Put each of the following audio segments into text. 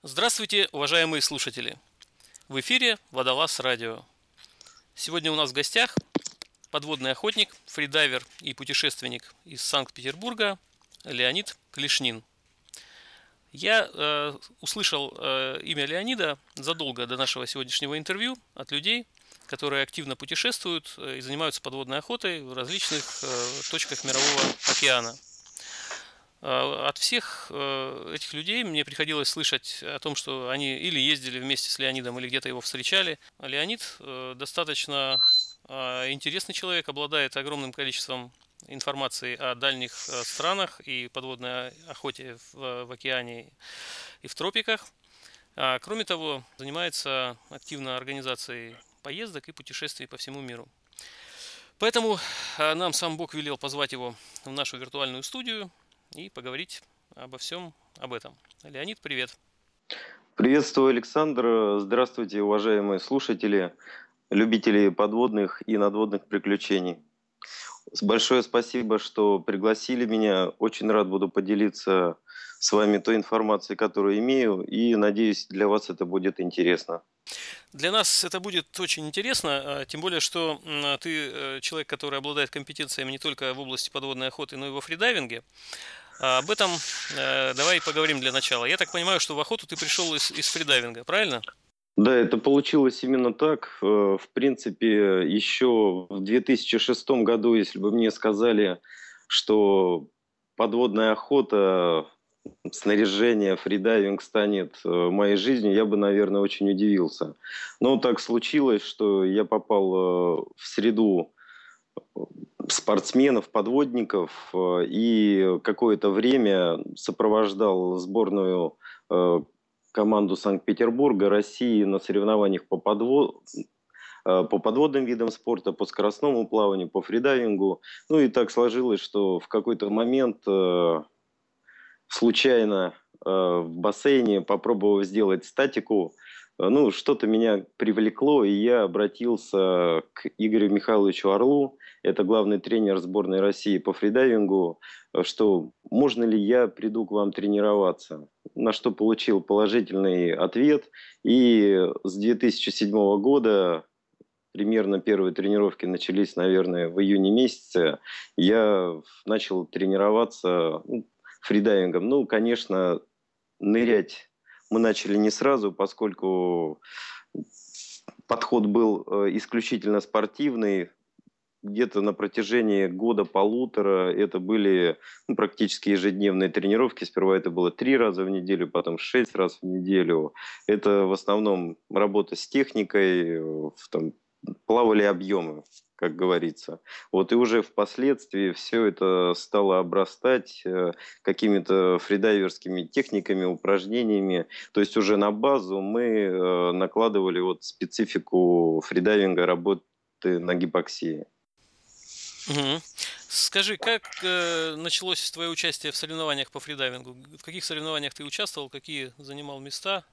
Здравствуйте, уважаемые слушатели! В эфире Водолаз Радио. Сегодня у нас в гостях подводный охотник, фридайвер и путешественник из Санкт-Петербурга Леонид Клешнин. Я услышал имя Леонида задолго до нашего сегодняшнего интервью от людей, которые активно путешествуют и занимаются подводной охотой в различных точках мирового океана. От всех этих людей мне приходилось слышать о том, что они или ездили вместе с Леонидом, или где-то его встречали. А Леонид достаточно интересный человек, обладает огромным количеством информации о дальних странах и подводной охоте в океане и в тропиках. Кроме того, занимается активно организацией поездок и путешествий по всему миру. Поэтому нам сам Бог велел позвать его в нашу виртуальную студию и поговорить обо всем об этом. Леонид, привет. Приветствую, Александр. Здравствуйте, уважаемые слушатели, любители подводных и надводных приключений. Большое спасибо, что пригласили меня. Очень рад буду поделиться с вами той информацией, которую имею, и надеюсь, для вас это будет интересно. Для нас это будет очень интересно, тем более, что ты человек, который обладает компетенциями не только в области подводной охоты, но и во фридайвинге. Об этом давай поговорим для начала. Я так понимаю, что в охоту ты пришел из фридайвинга, правильно? Да, это получилось именно так. В принципе, еще в 2006 году, если бы мне сказали, что подводная охота, снаряжение, фридайвинг станет моей жизнью, я бы, наверное, очень удивился. Но так случилось, что я попал в среду спортсменов, подводников, и какое-то время сопровождал сборную команду Санкт-Петербурга, России на соревнованиях по подводным видам спорта, по скоростному плаванию, по фридайвингу. Ну и так сложилось, что в какой-то момент случайно в бассейне, попробовав сделать статику, ну, что-то меня привлекло, и я обратился к Игорю Михайловичу Орлу, это главный тренер сборной России по фридайвингу, что можно ли я приду к вам тренироваться. На что получил положительный ответ, и с 2007 года примерно первые тренировки начались, наверное, в июне месяце. Я начал тренироваться фридайвингом. Ну, конечно, нырять мы начали не сразу, поскольку подход был исключительно спортивный. Где-то на протяжении года-полутора это были практически ежедневные тренировки. Сперва это было 3 раза в неделю, потом 6 раз в неделю. Это в основном работа с техникой, там, плавали объемы, как говорится. Вот и уже впоследствии все это стало обрастать какими-то фридайверскими техниками, упражнениями. То есть уже на базу мы накладывали вот специфику фридайвинга, работы на гипоксии. Угу. Скажи, как началось твое участие в соревнованиях по фридайвингу? В каких соревнованиях ты участвовал, какие занимал места?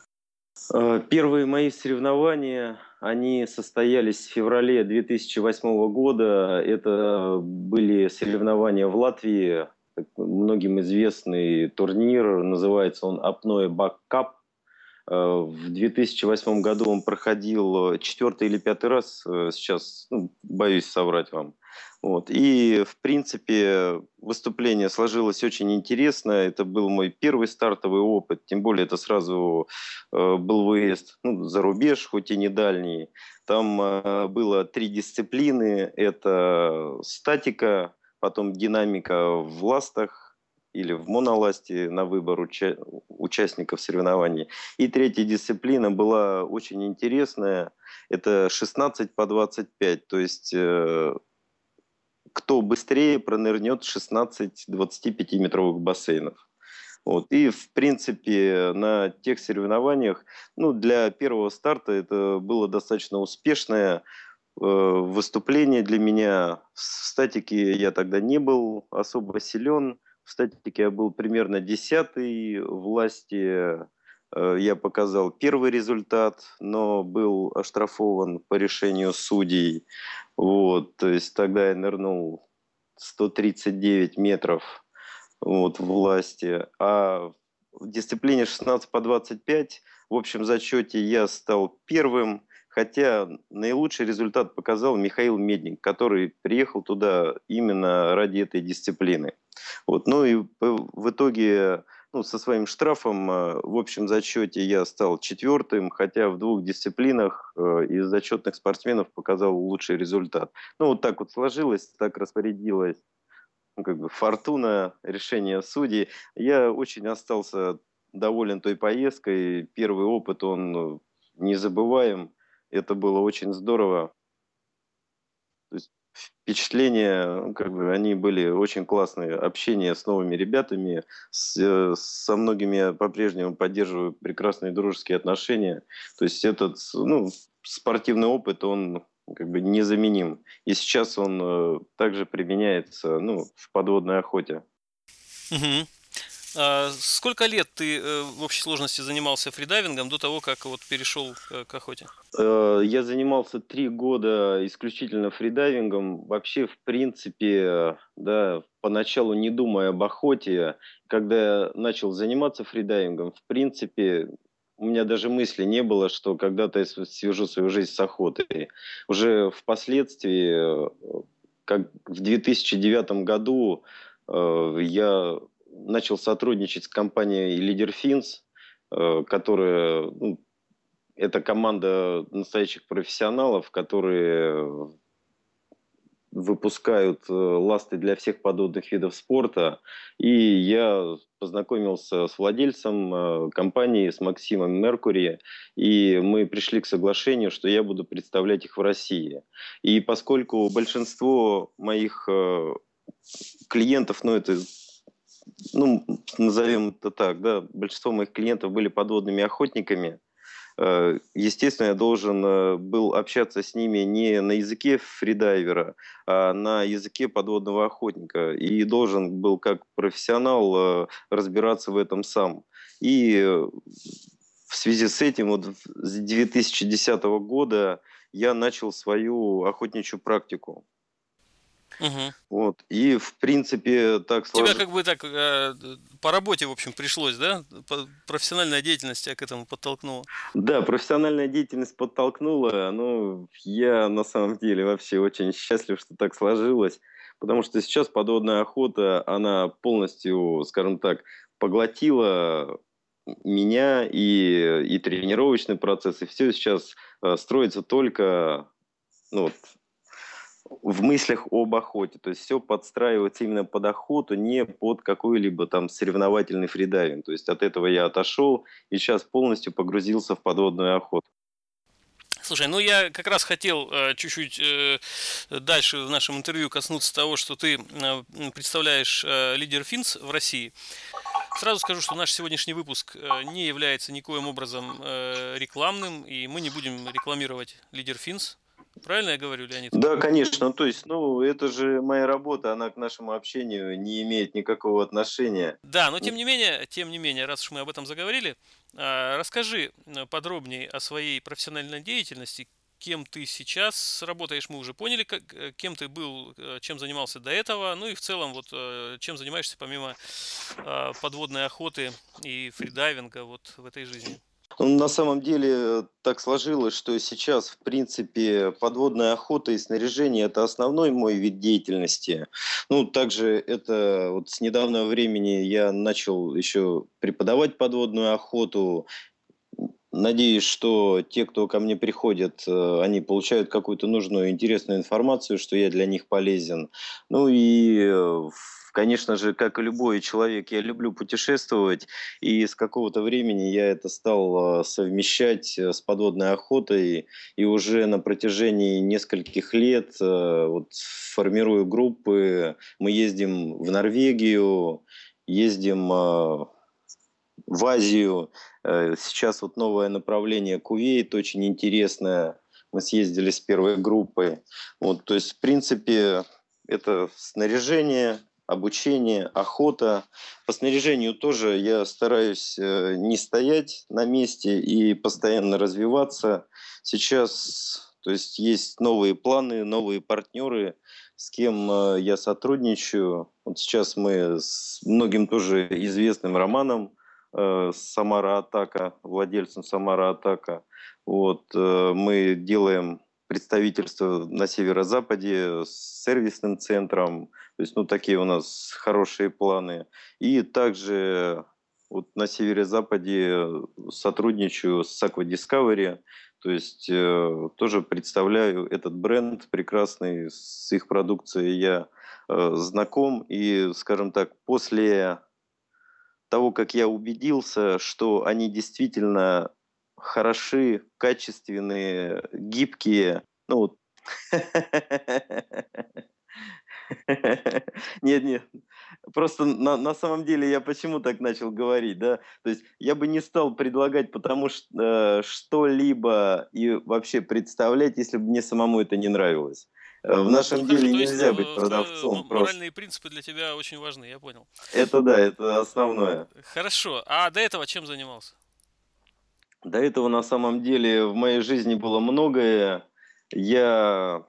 Первые мои соревнования, они состоялись в феврале 2008 года. Это были соревнования в Латвии, многим известный турнир, называется он Апное Бак Кап. В 2008 году он проходил четвертый или пятый раз, сейчас боюсь соврать вам. Вот. И, в принципе, выступление сложилось очень интересно. Это был мой первый стартовый опыт, тем более это сразу был выезд за рубеж, хоть и не дальний. Там было 3 дисциплины. Это статика, потом динамика в ластах или в моноласте на выбор участников соревнований. И третья дисциплина была очень интересная. Это 16 по 25. То есть кто быстрее пронырнет 16 25-метровых бассейнов. Вот. И, в принципе, на тех соревнованиях, для первого старта это было достаточно успешное выступление для меня. В статике я тогда не был особо силен. В статике я был примерно 10-й. В ласте я показал первый результат, но был оштрафован по решению судей. Вот, то есть тогда я нырнул 139 метров вот, в ласте. А в дисциплине 16 по 25 в общем зачете я стал первым, хотя наилучший результат показал Михаил Медник, который приехал туда именно ради этой дисциплины. Вот. Ну и в итоге, ну, со своим штрафом в общем зачете я стал четвертым, хотя в двух дисциплинах из зачетных спортсменов показал лучший результат. Ну вот так вот сложилось, так распорядилось, ну, как бы фортуна, решение судей. Я очень остался доволен той поездкой. Первый опыт, он незабываем. Это было очень здорово. То есть впечатления, ну, как бы, они были очень классные. Общение с новыми ребятами, со многими я по-прежнему поддерживаю прекрасные дружеские отношения. То есть этот, ну, спортивный опыт, он как бы незаменим. И сейчас он также применяется, ну, в подводной охоте. Мгм. Сколько лет ты в общей сложности занимался фридайвингом до того, как вот перешел к охоте? Я занимался 3 года исключительно фридайвингом. Вообще, в принципе, да, поначалу не думая об охоте. Когда я начал заниматься фридайвингом, в принципе, у меня даже мысли не было, что когда-то я свяжу свою жизнь с охотой. Уже впоследствии, как в 2009 году, я начал сотрудничать с компанией Leader Fins, которая, ну, это команда настоящих профессионалов, которые выпускают ласты для всех подводных видов спорта. И я познакомился с владельцем компании, с Максимом Меркури, и мы пришли к соглашению, что я буду представлять их в России. И поскольку большинство моих клиентов, ну это, ну, назовем это так, да, большинство моих клиентов были подводными охотниками, естественно, я должен был общаться с ними не на языке фридайвера, а на языке подводного охотника. И должен был как профессионал разбираться в этом сам. И в связи с этим вот с 2010 года я начал свою охотничью практику. Мгм. Вот. И в принципе так Тебя сложилось. как бы так по работе, в общем, пришлось, да? Профессиональная деятельность тебя к этому подтолкнула. Да, профессиональная деятельность подтолкнула. Ну, я на самом деле вообще очень счастлив, что так сложилось, потому что сейчас подводная охота, она полностью, скажем так, поглотила меня и тренировочный процесс, и все сейчас строится только, ну, вот, в мыслях об охоте. То есть все подстраивается именно под охоту, не под какой-либо там соревновательный фридайвинг. То есть от этого я отошел и сейчас полностью погрузился в подводную охоту. Слушай, ну я как раз хотел чуть-чуть дальше в нашем интервью коснуться того, что ты представляешь лидер Финс в России. Сразу скажу, что наш сегодняшний выпуск не является никоим образом рекламным, и мы не будем рекламировать лидер Финс. Правильно я говорю, Леонид? Да, конечно. То есть, ну, это же моя работа, она к нашему общению не имеет никакого отношения. Да, но тем не менее, раз уж мы об этом заговорили, расскажи подробнее о своей профессиональной деятельности, кем ты сейчас работаешь, мы уже поняли, кем ты был, чем занимался до этого, ну и в целом вот чем занимаешься помимо подводной охоты и фридайвинга вот в этой жизни. Ну, на самом деле так сложилось, что сейчас, в принципе, подводная охота и снаряжение – это основной мой вид деятельности. Ну, также это вот с недавнего времени я начал еще преподавать подводную охоту. Надеюсь, что те, кто ко мне приходят, они получают какую-то нужную, интересную информацию, что я для них полезен. Ну и, конечно же, как и любой человек, я люблю путешествовать, и с какого-то времени я это стал совмещать с подводной охотой, и уже на протяжении нескольких лет вот, формирую группы, мы ездим в Норвегию, ездим в Азию. Сейчас вот новое направление Кувейт, очень интересное. Мы съездили с первой группой. Вот, то есть, в принципе, это снаряжение, обучение, охота. По снаряжению тоже я стараюсь не стоять на месте и постоянно развиваться. Сейчас, то есть, есть новые планы, новые партнеры, с кем я сотрудничаю. Вот сейчас мы с многим тоже известным Романом Самара Атака, владельцем Самара Атака. Вот, мы делаем представительство на северо-западе с сервисным центром. То есть, ну, такие у нас хорошие планы. И также вот на северо-западе сотрудничаю с Aqua Discovery. То есть тоже представляю этот бренд прекрасный, с их продукцией я знаком. И, скажем так, после того, как я убедился, что они действительно хороши, качественные, гибкие, ну вот. Нет, нет. Просто на самом деле я почему так начал говорить, да? То есть я бы не стал предлагать, потому что что-либо и вообще представлять, если бы мне самому это не нравилось. В Ну нашем хорошо, деле то есть нельзя быть продавцом просто. моральные принципы для тебя очень важны, я понял. Это да, это основное. Хорошо, а до этого чем занимался? До этого на самом деле в моей жизни было многое. Я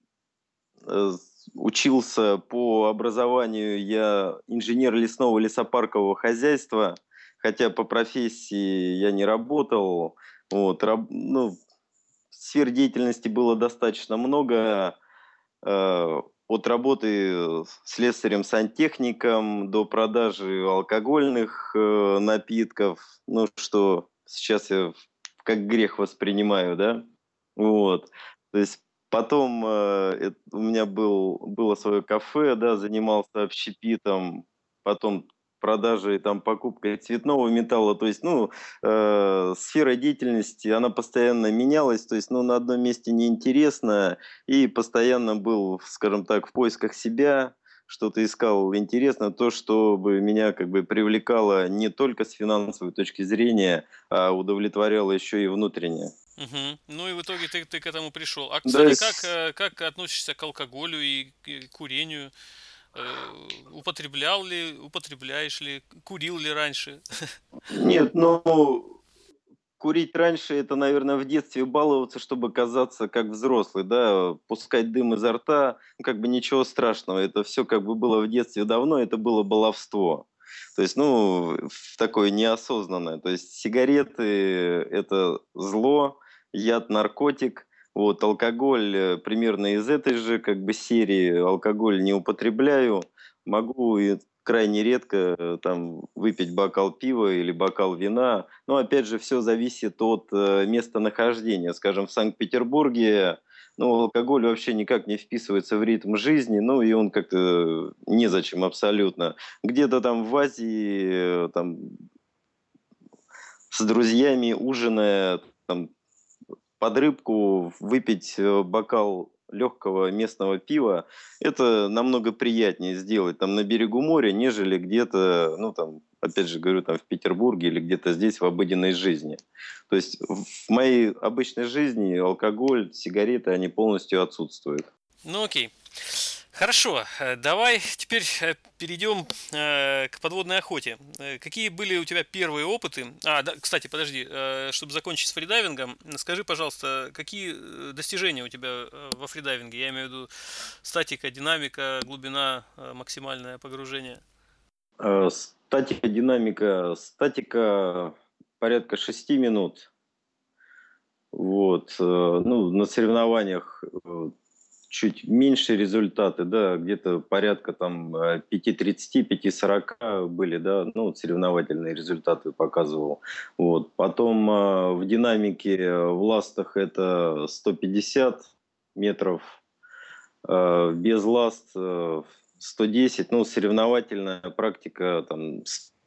учился по образованию, я инженер лесного лесопаркового хозяйства, хотя по профессии я не работал. Вот, ну, сфер деятельности было достаточно много. От работы слесарем-сантехником до продажи алкогольных напитков, ну, что сейчас я как грех воспринимаю, да, вот. То есть потом у меня было свое кафе, да, занимался общепитом, потом продажей, там, покупкой цветного металла, то есть, ну, сфера деятельности, она постоянно менялась, то есть, ну, на одном месте неинтересно, и постоянно был, скажем так, в поисках себя, что-то искал интересно, то, что бы меня как бы привлекало не только с финансовой точки зрения, а удовлетворяло еще и внутренне. Мгм. Ну и в итоге ты к этому пришел. А, Да, кстати, как относишься к алкоголю и к курению? Употреблял ли, употребляешь ли, курил ли раньше? нет, ну, курить раньше — это, наверное, в детстве баловаться, чтобы казаться как взрослый, да, пускать дым изо рта, ну, как бы ничего страшного. Это все как бы было в детстве давно, это было баловство. То есть, ну, такое неосознанное. То есть сигареты — это зло, яд, наркотик. Вот, алкоголь примерно из этой же как бы серии. Алкоголь не употребляю. Могу и крайне редко там выпить бокал пива или бокал вина. Но опять же, все зависит от местонахождения. Скажем, в Санкт-Петербурге, ну, алкоголь вообще никак не вписывается в ритм жизни, ну, и он как-то незачем абсолютно. Где-то там в Азии, там, с друзьями ужиная, там, под рыбку выпить бокал легкого местного пива, это намного приятнее сделать там на берегу моря, нежели где-то, ну там, опять же говорю, там в Петербурге или где-то здесь в обыденной жизни. То есть в моей обычной жизни алкоголь, сигареты, они полностью отсутствуют. Ну окей. Хорошо, давай теперь перейдем к подводной охоте. Какие были у тебя первые опыты? А, да, кстати, подожди, чтобы закончить с фридайвингом, скажи, пожалуйста, какие достижения у тебя во фридайвинге? Я имею в виду статика, динамика, глубина, максимальное погружение. Статика, динамика, статика порядка 6 минут. Вот. Ну, на соревнованиях чуть меньше результаты, да, где-то порядка там 5:30, 5:40 были, да, ну, вот соревновательные результаты показывал. Вот. Потом в динамике, в ластах это 150 метров, без ласт 110, ну, соревновательная практика там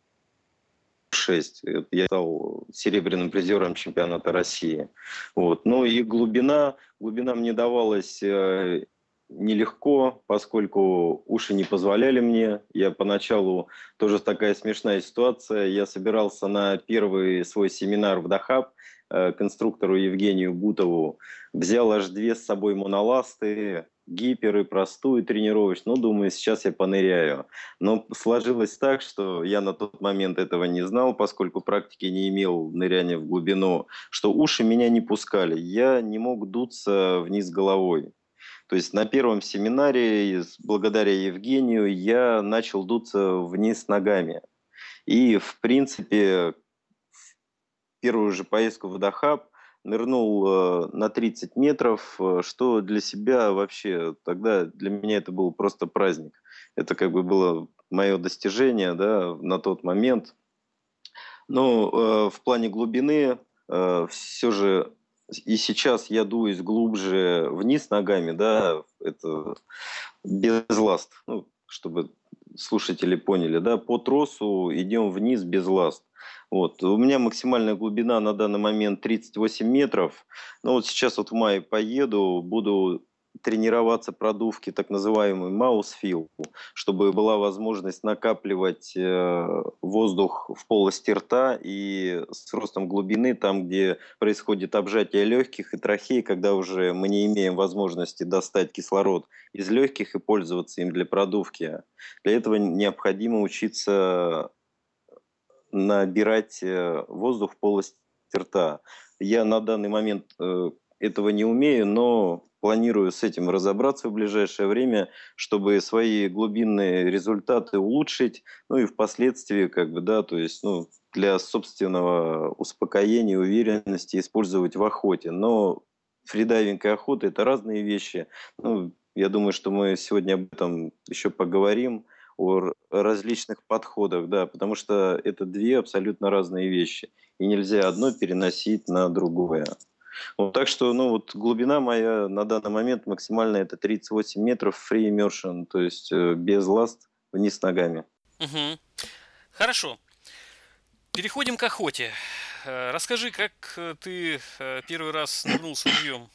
6. Я стал серебряным призером чемпионата России. Вот. Ну и глубина мне давалась нелегко, поскольку уши не позволяли мне. Я поначалу, тоже такая смешная ситуация, я собирался на первый свой семинар в Дахаб к инструктору Евгению Бутову, взял аж две с собой моноласты, гиперы, простую тренировочную. Ну, думаю, сейчас я поныряю. Но сложилось так, что я на тот момент этого не знал, поскольку практики не имел ныряния в глубину, что уши меня не пускали. Я не мог дуться вниз головой. То есть на первом семинаре, благодаря Евгению, я начал дуться вниз ногами. И, в принципе, первую же поездку в водохаб нырнул на 30 метров, что для себя вообще, тогда для меня это был просто праздник. Это как бы было мое достижение, да, на тот момент. Но в плане глубины все же и сейчас я дуюсь глубже вниз ногами, да, это без ласт, ну, чтобы слушатели поняли, да, по тросу идем вниз без ласт. Вот. У меня максимальная глубина на данный момент 38 метров. Но вот сейчас вот в мае поеду, буду тренироваться продувки, так называемый маусфил, чтобы была возможность накапливать воздух в полости рта и с ростом глубины, там, где происходит обжатие легких и трахеи, когда уже мы не имеем возможности достать кислород из легких и пользоваться им для продувки. Для этого необходимо учиться набирать воздух в полости рта. Я на данный момент этого не умею, но планирую с этим разобраться в ближайшее время, чтобы свои глубинные результаты улучшить, ну и впоследствии, как бы, да, то есть, ну, для собственного успокоения и уверенности использовать в охоте. Но фридайвинг и охота – это разные вещи. Ну, я думаю, что мы сегодня об этом еще поговорим, о различных подходах, да, потому что это две абсолютно разные вещи. И нельзя одно переносить на другое. Вот, так что, ну, вот глубина моя на данный момент максимальная это 38 метров free immersion, то есть без ласт вниз ногами. Мгм. Хорошо. Переходим к охоте. Расскажи, как ты первый раз нырнул с ружьем?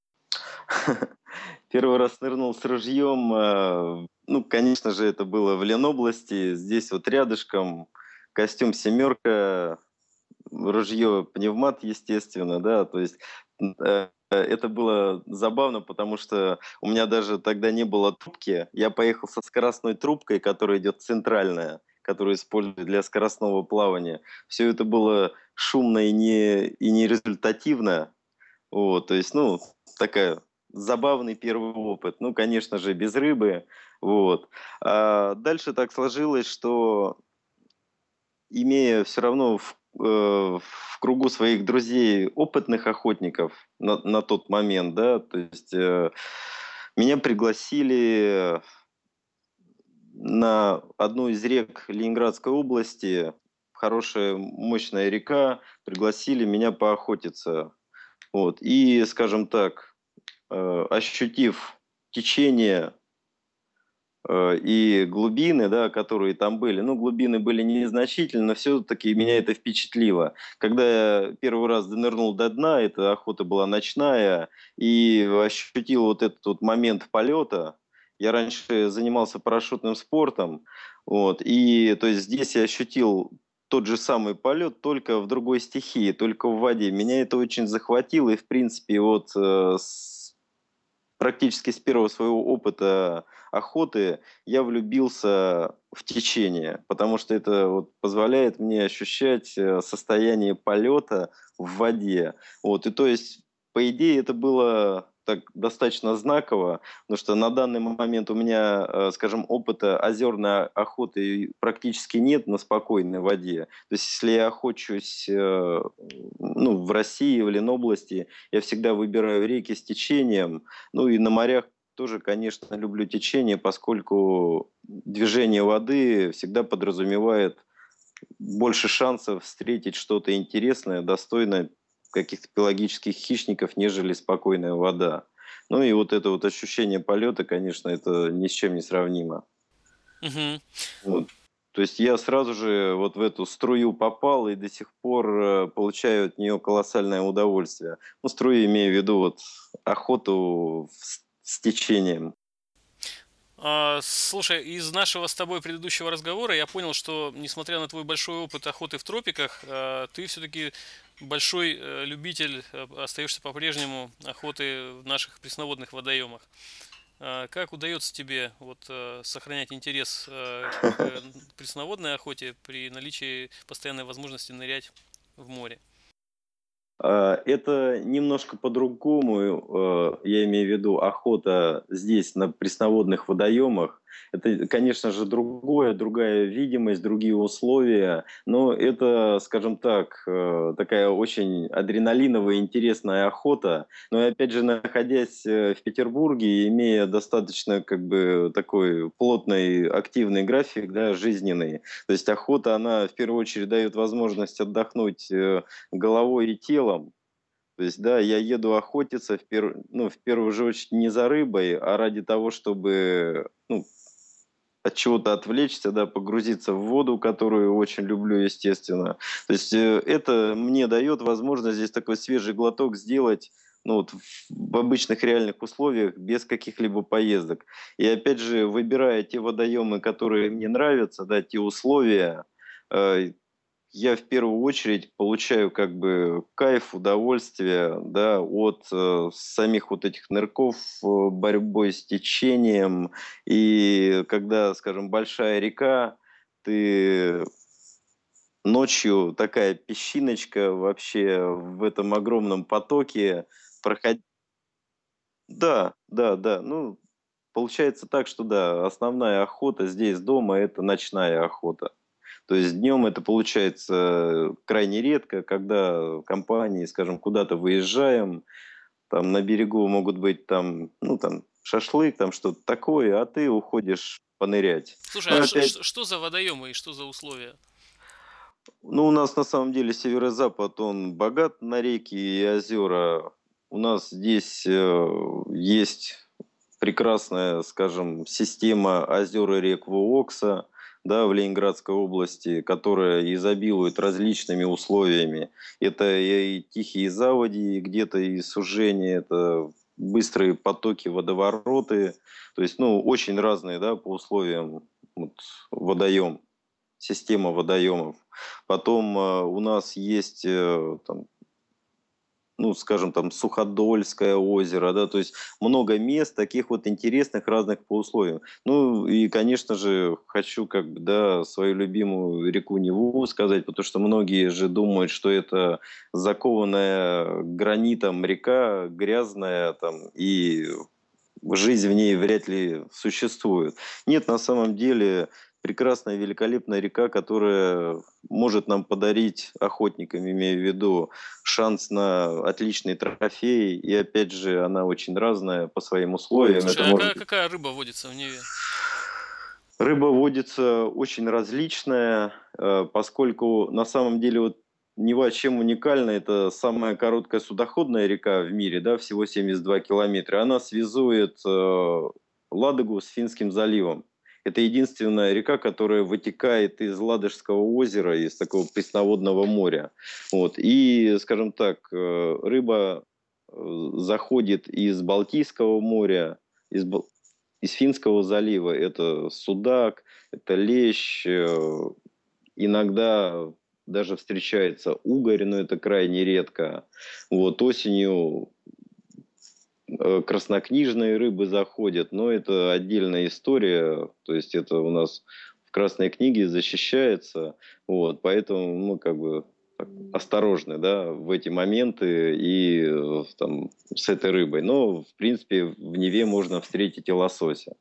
Первый раз нырнул с ружьем, ну, конечно же, это было в Ленобласти, здесь вот рядышком, костюм «семерка», ружье пневмат, естественно, да, то есть это было забавно, потому что у меня даже тогда не было трубки. Я поехал со скоростной трубкой, которая идет центральная, которую используют для скоростного плавания. Все это было шумно и не результативно. Вот, то есть, ну, такая забавный первый опыт. Ну, конечно же, без рыбы. Вот. А дальше так сложилось, что имея все равно в кругу своих друзей опытных охотников на тот момент, да, то есть меня пригласили на одну из рек Ленинградской области, хорошая мощная река, пригласили меня поохотиться. Вот. И, скажем так, ощутив течение и глубины, да, которые там были. Ну, глубины были незначительны, но все-таки меня это впечатлило. Когда я первый раз донырнул до дна, эта охота была ночная, и ощутил вот этот вот момент полета. Я раньше занимался парашютным спортом, вот, и то есть здесь я ощутил тот же самый полет, только в другой стихии, только в воде. Меня это очень захватило, и в принципе вот практически с первого своего опыта охоты я влюбился в течение, потому что это вот позволяет мне ощущать состояние полета в воде. Вот, и то есть, по идее, это было так достаточно знаково, потому что на данный момент у меня, скажем, опыта озерной охоты практически нет на спокойной воде. То есть, если я охочусь ну, в России, в Ленобласти, я всегда выбираю реки с течением, ну и на морях тоже, конечно, люблю течение, поскольку движение воды всегда подразумевает больше шансов встретить что-то интересное, достойное каких-то пелагических хищников, нежели спокойная вода. Ну и вот это вот ощущение полета, конечно, это ни с чем не сравнимо. Мгм. Вот. То есть я сразу же вот в эту струю попал и до сих пор получаю от нее колоссальное удовольствие. Ну, струю имею в виду вот охоту с течением. Слушай, из нашего с тобой предыдущего разговора я понял, что, несмотря на твой большой опыт охоты в тропиках, ты все-таки большой любитель, остаешься по-прежнему охоты в наших пресноводных водоемах. Как удается тебе вот сохранять интерес к пресноводной охоте при наличии постоянной возможности нырять в море? Это немножко по-другому, я имею в виду охота здесь, на пресноводных водоемах. Это, конечно же, другая видимость, другие условия, но это, скажем так, такая очень адреналиновая, интересная охота. Но и опять же, находясь в Петербурге, имея достаточно как бы такой плотный, активный график, да, жизненный, то есть охота, она в первую очередь дает возможность отдохнуть головой и телом. То есть, да, я еду охотиться ну, в первую же очередь не за рыбой, а ради того, чтобы ну, от чего-то отвлечься, да, погрузиться в воду, которую очень люблю, естественно. То есть это мне дает возможность здесь такой свежий глоток сделать ну, вот в обычных реальных условиях без каких-либо поездок. И опять же, выбирая те водоемы, которые мне нравятся, да, те условия, э, я в первую очередь получаю как бы кайф, удовольствие, да, от самих вот этих нырков, борьбой с течением. И когда, скажем, большая река, ты ночью такая песчиночка вообще в этом огромном потоке проходить. Да, да, да. Ну, получается так, что да, основная охота здесь дома – это ночная охота. То есть днем это получается крайне редко, когда компании, скажем, куда-то выезжаем, там на берегу могут быть там, ну там шашлык, там что-то такое, а ты уходишь понырять. Слушай, Ну а опять, что за водоемы и что за условия? ну у нас на самом деле северо-запад, он богат на реки и озера. У нас здесь есть прекрасная, скажем, система озер и рек Вуокса, да, в Ленинградской области, которая изобилует различными условиями. Это и тихие заводи, где-то и сужения, это быстрые потоки, водовороты. То есть, ну, очень разные, да, по условиям вот, водоем, система водоемов. Потом у нас есть там, ну, скажем, там, Суходольское озеро, да, то есть много мест таких вот интересных, разных по условиям. Ну, и, конечно же, хочу, как бы, да, свою любимую реку Неву сказать, потому что многие же думают, что это закованная гранитом река, грязная, там, и жизнь в ней вряд ли существует. Нет, на самом деле прекрасная, великолепная река, которая может нам подарить, охотникам имею в виду, шанс на отличный трофей. И опять же, она очень разная по своим условиям. Это Слушай, а может быть... какая рыба водится в Неве? Рыба водится очень различная, поскольку на самом деле вот Нева чем уникальна, это самая короткая судоходная река в мире, да, всего 72 километра. Она связует Ладогу с Финским заливом. Это единственная река, которая вытекает из Ладожского озера, из такого пресноводного моря. Вот. И, скажем так, рыба заходит из Балтийского моря, из Финского залива. Это судак, это лещ, иногда даже встречается угорь, но это крайне редко. Вот осенью краснокнижные рыбы заходят, но это отдельная история, то есть это у нас в Красной книге защищается, вот, поэтому мы как бы так осторожны, да, в эти моменты и там с этой рыбой. Но, в принципе, в Неве можно встретить и лосося.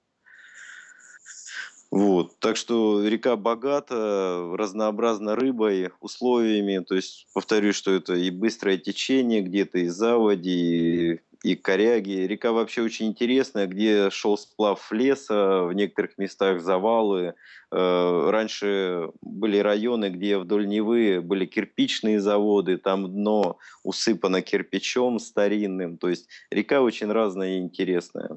Вот. Так что река богата, разнообразна рыбой, условиями. То есть, повторюсь, что это и быстрое течение, где-то и заводи, и коряги. Река вообще очень интересная, где шел сплав леса, в некоторых местах завалы. Раньше были районы, где вдоль Невы были кирпичные заводы, там дно усыпано кирпичом старинным. То есть река очень разная и интересная.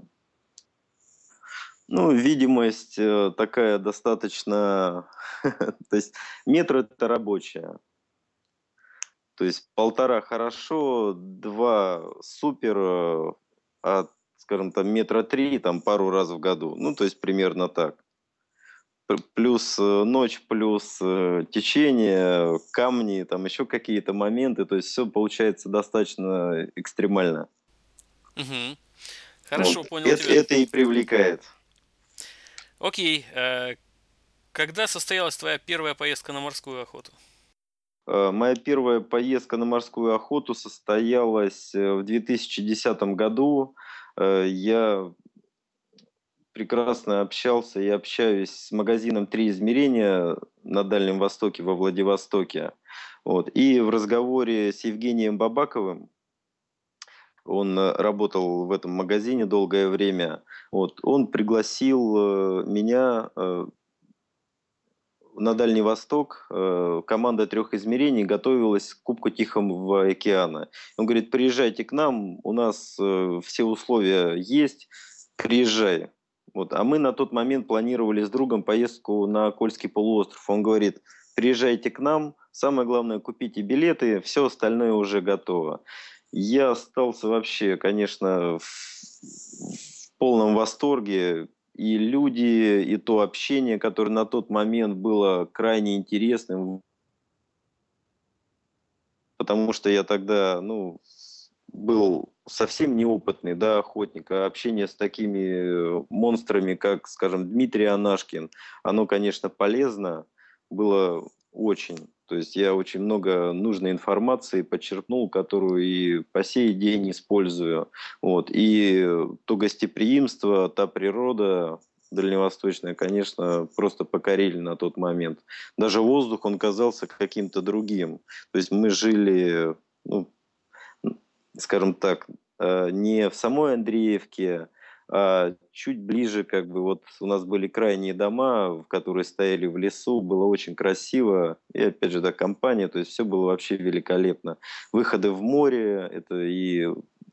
Ну, видимость такая достаточно, то есть метр это рабочая. То есть полтора хорошо, два супер, а, скажем там, метра три там пару раз в году. Ну, то есть примерно так. Плюс ночь, плюс течение, камни, там еще какие-то моменты. То есть все получается достаточно экстремально. Угу. Вот. Хорошо, понял Это, тебя. это и привлекает. Окей, когда состоялась твоя первая поездка на морскую охоту? Моя первая поездка на морскую охоту состоялась в 2010 году. Я прекрасно общался и общаюсь с магазином «Три измерения» на Дальнем Востоке, во Владивостоке. Вот. И в разговоре с Евгением Бабаковым, он работал в этом магазине долгое время, вот, он пригласил меня на Дальний Восток. Команда трех измерений готовилась к Кубку Тихого океана. Он говорит, приезжайте к нам, у нас все условия есть, приезжай. Вот. А мы на тот момент планировали с другом поездку на Кольский полуостров. Он говорит, приезжайте к нам, самое главное, купите билеты, все остальное уже готово. Я остался вообще, конечно, в полном восторге. И люди, и то общение, которое на тот момент было крайне интересным, потому что я тогда, ну, был совсем неопытный, да, охотник, а общение с такими монстрами, как, скажем, Дмитрий Анашкин, оно, конечно, полезно было очень. То есть я очень много нужной информации подчеркнул, которую и по сей день использую. Вот. И то гостеприимство, та природа дальневосточная, конечно, просто покорили на тот момент. Даже воздух, он казался каким-то другим. То есть мы жили, ну, скажем так, не в самой Андреевке, а чуть ближе, как бы вот у нас были крайние дома, которые стояли в лесу, было очень красиво, и опять же, да, компания, то есть все было вообще великолепно. Выходы в море, это и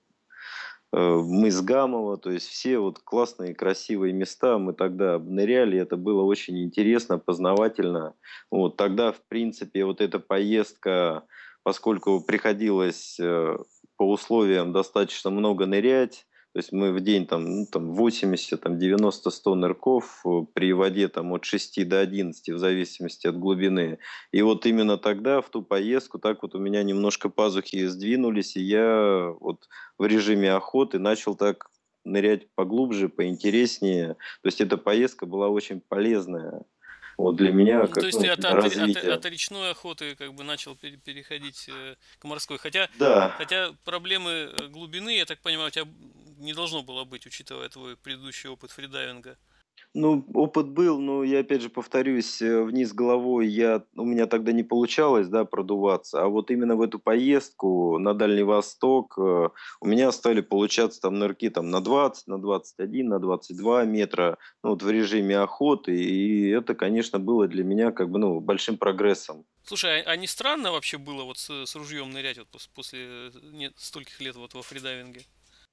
мыс Гамова, то есть все вот классные, красивые места мы тогда обныряли, это было очень интересно, познавательно. Вот тогда, в принципе, вот эта поездка, поскольку приходилось по условиям достаточно много нырять, то есть мы в день там, ну, там 80, там 90, 100 нырков при воде там от 6 до 11 в зависимости от глубины. И вот именно тогда, в ту поездку, так вот у меня немножко пазухи сдвинулись, и я вот в режиме охоты начал так нырять поглубже, поинтереснее. То есть эта поездка была очень полезная вот для меня, То как есть ты ну, для развития. от речной охоты как бы начал переходить к морской. Хотя, Да, хотя проблемы глубины, я так понимаю, у тебя не должно было быть, учитывая твой предыдущий опыт фридайвинга. ну, опыт был, но я опять же повторюсь, вниз головой у меня тогда не получалось, да, продуваться, а вот именно в эту поездку на Дальний Восток у меня стали получаться там нырки там на 20, на 21, на 22 метра, ну, вот в режиме охоты, и это, конечно, было для меня как бы, ну, большим прогрессом. Слушай, а не странно вообще было вот с ружьем нырять вот после стольких лет вот во фридайвинге?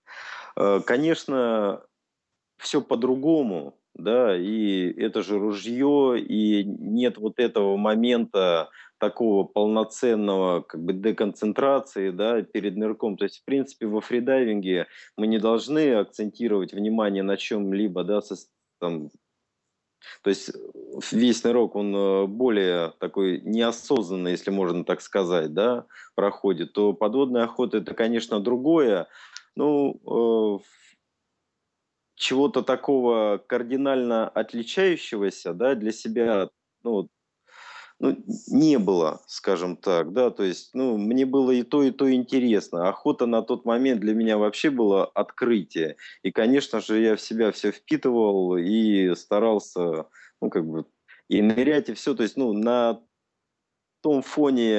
Конечно, все по-другому, да, и это же ружье, и нет вот этого момента такого полноценного как бы деконцентрации, да, перед нырком. То есть, в принципе, во фридайвинге мы не должны акцентировать внимание на чем-либо, да, там, то есть весь нырок, он более такой неосознанный, если можно так сказать, да, проходит, то подводная охота это, конечно, другое. Ну, чего-то такого кардинально отличающегося, да, для себя, ну, ну, не было, скажем так, да, то есть, ну, мне было и то интересно. Охота на тот момент для меня вообще было открытие. И, конечно же, я в себя все впитывал и старался, ну, как бы, и нырять, и все. То есть, ну, на том фоне,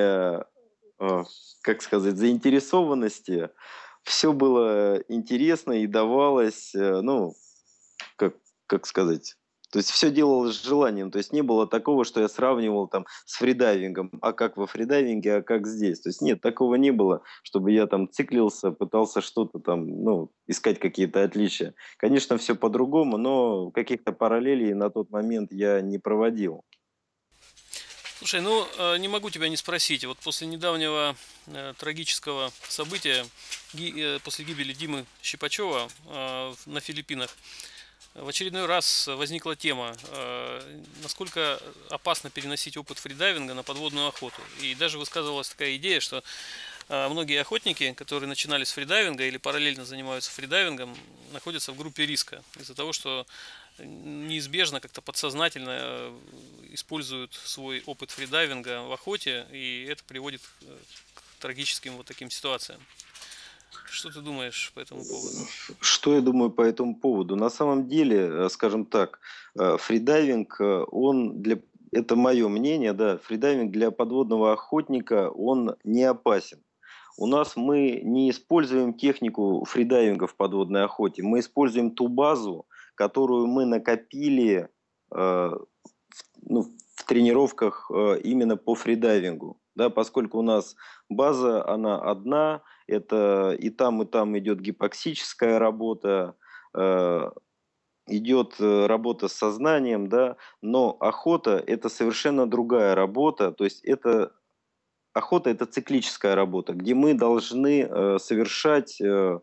как сказать, заинтересованности все было интересно и давалось, ну, как как сказать, то есть все делалось с желанием. То есть не было такого, что я сравнивал там с фридайвингом, а как во фридайвинге, а как здесь. То есть нет, такого не было, чтобы я там циклился, пытался что-то там, ну, искать какие-то отличия. Конечно, все по-другому, но каких-то параллелей на тот момент я не проводил. Слушай, ну не могу тебя не спросить. Вот после недавнего трагического события, после гибели Димы Щипачева на Филиппинах, в очередной раз возникла тема, насколько опасно переносить опыт фридайвинга на подводную охоту. И даже высказывалась такая идея, что многие охотники, которые начинали с фридайвинга или параллельно занимаются фридайвингом, находятся в группе риска из-за того, что неизбежно как-то подсознательно используют свой опыт фридайвинга в охоте, и это приводит к трагическим вот таким ситуациям. Что ты думаешь по этому поводу? Что я думаю по этому поводу? На самом деле, скажем так, фридайвинг, это мое мнение, да, фридайвинг для подводного охотника, он не опасен. У нас мы не используем технику фридайвинга в подводной охоте, мы используем ту базу, которую мы накопили ну, в тренировках именно по фридайвингу. Да, поскольку у нас база, она одна, это и там идет гипоксическая работа, э, идет работа с сознанием, да, но охота – это совершенно другая работа, то есть охота – это циклическая работа, где мы должны совершать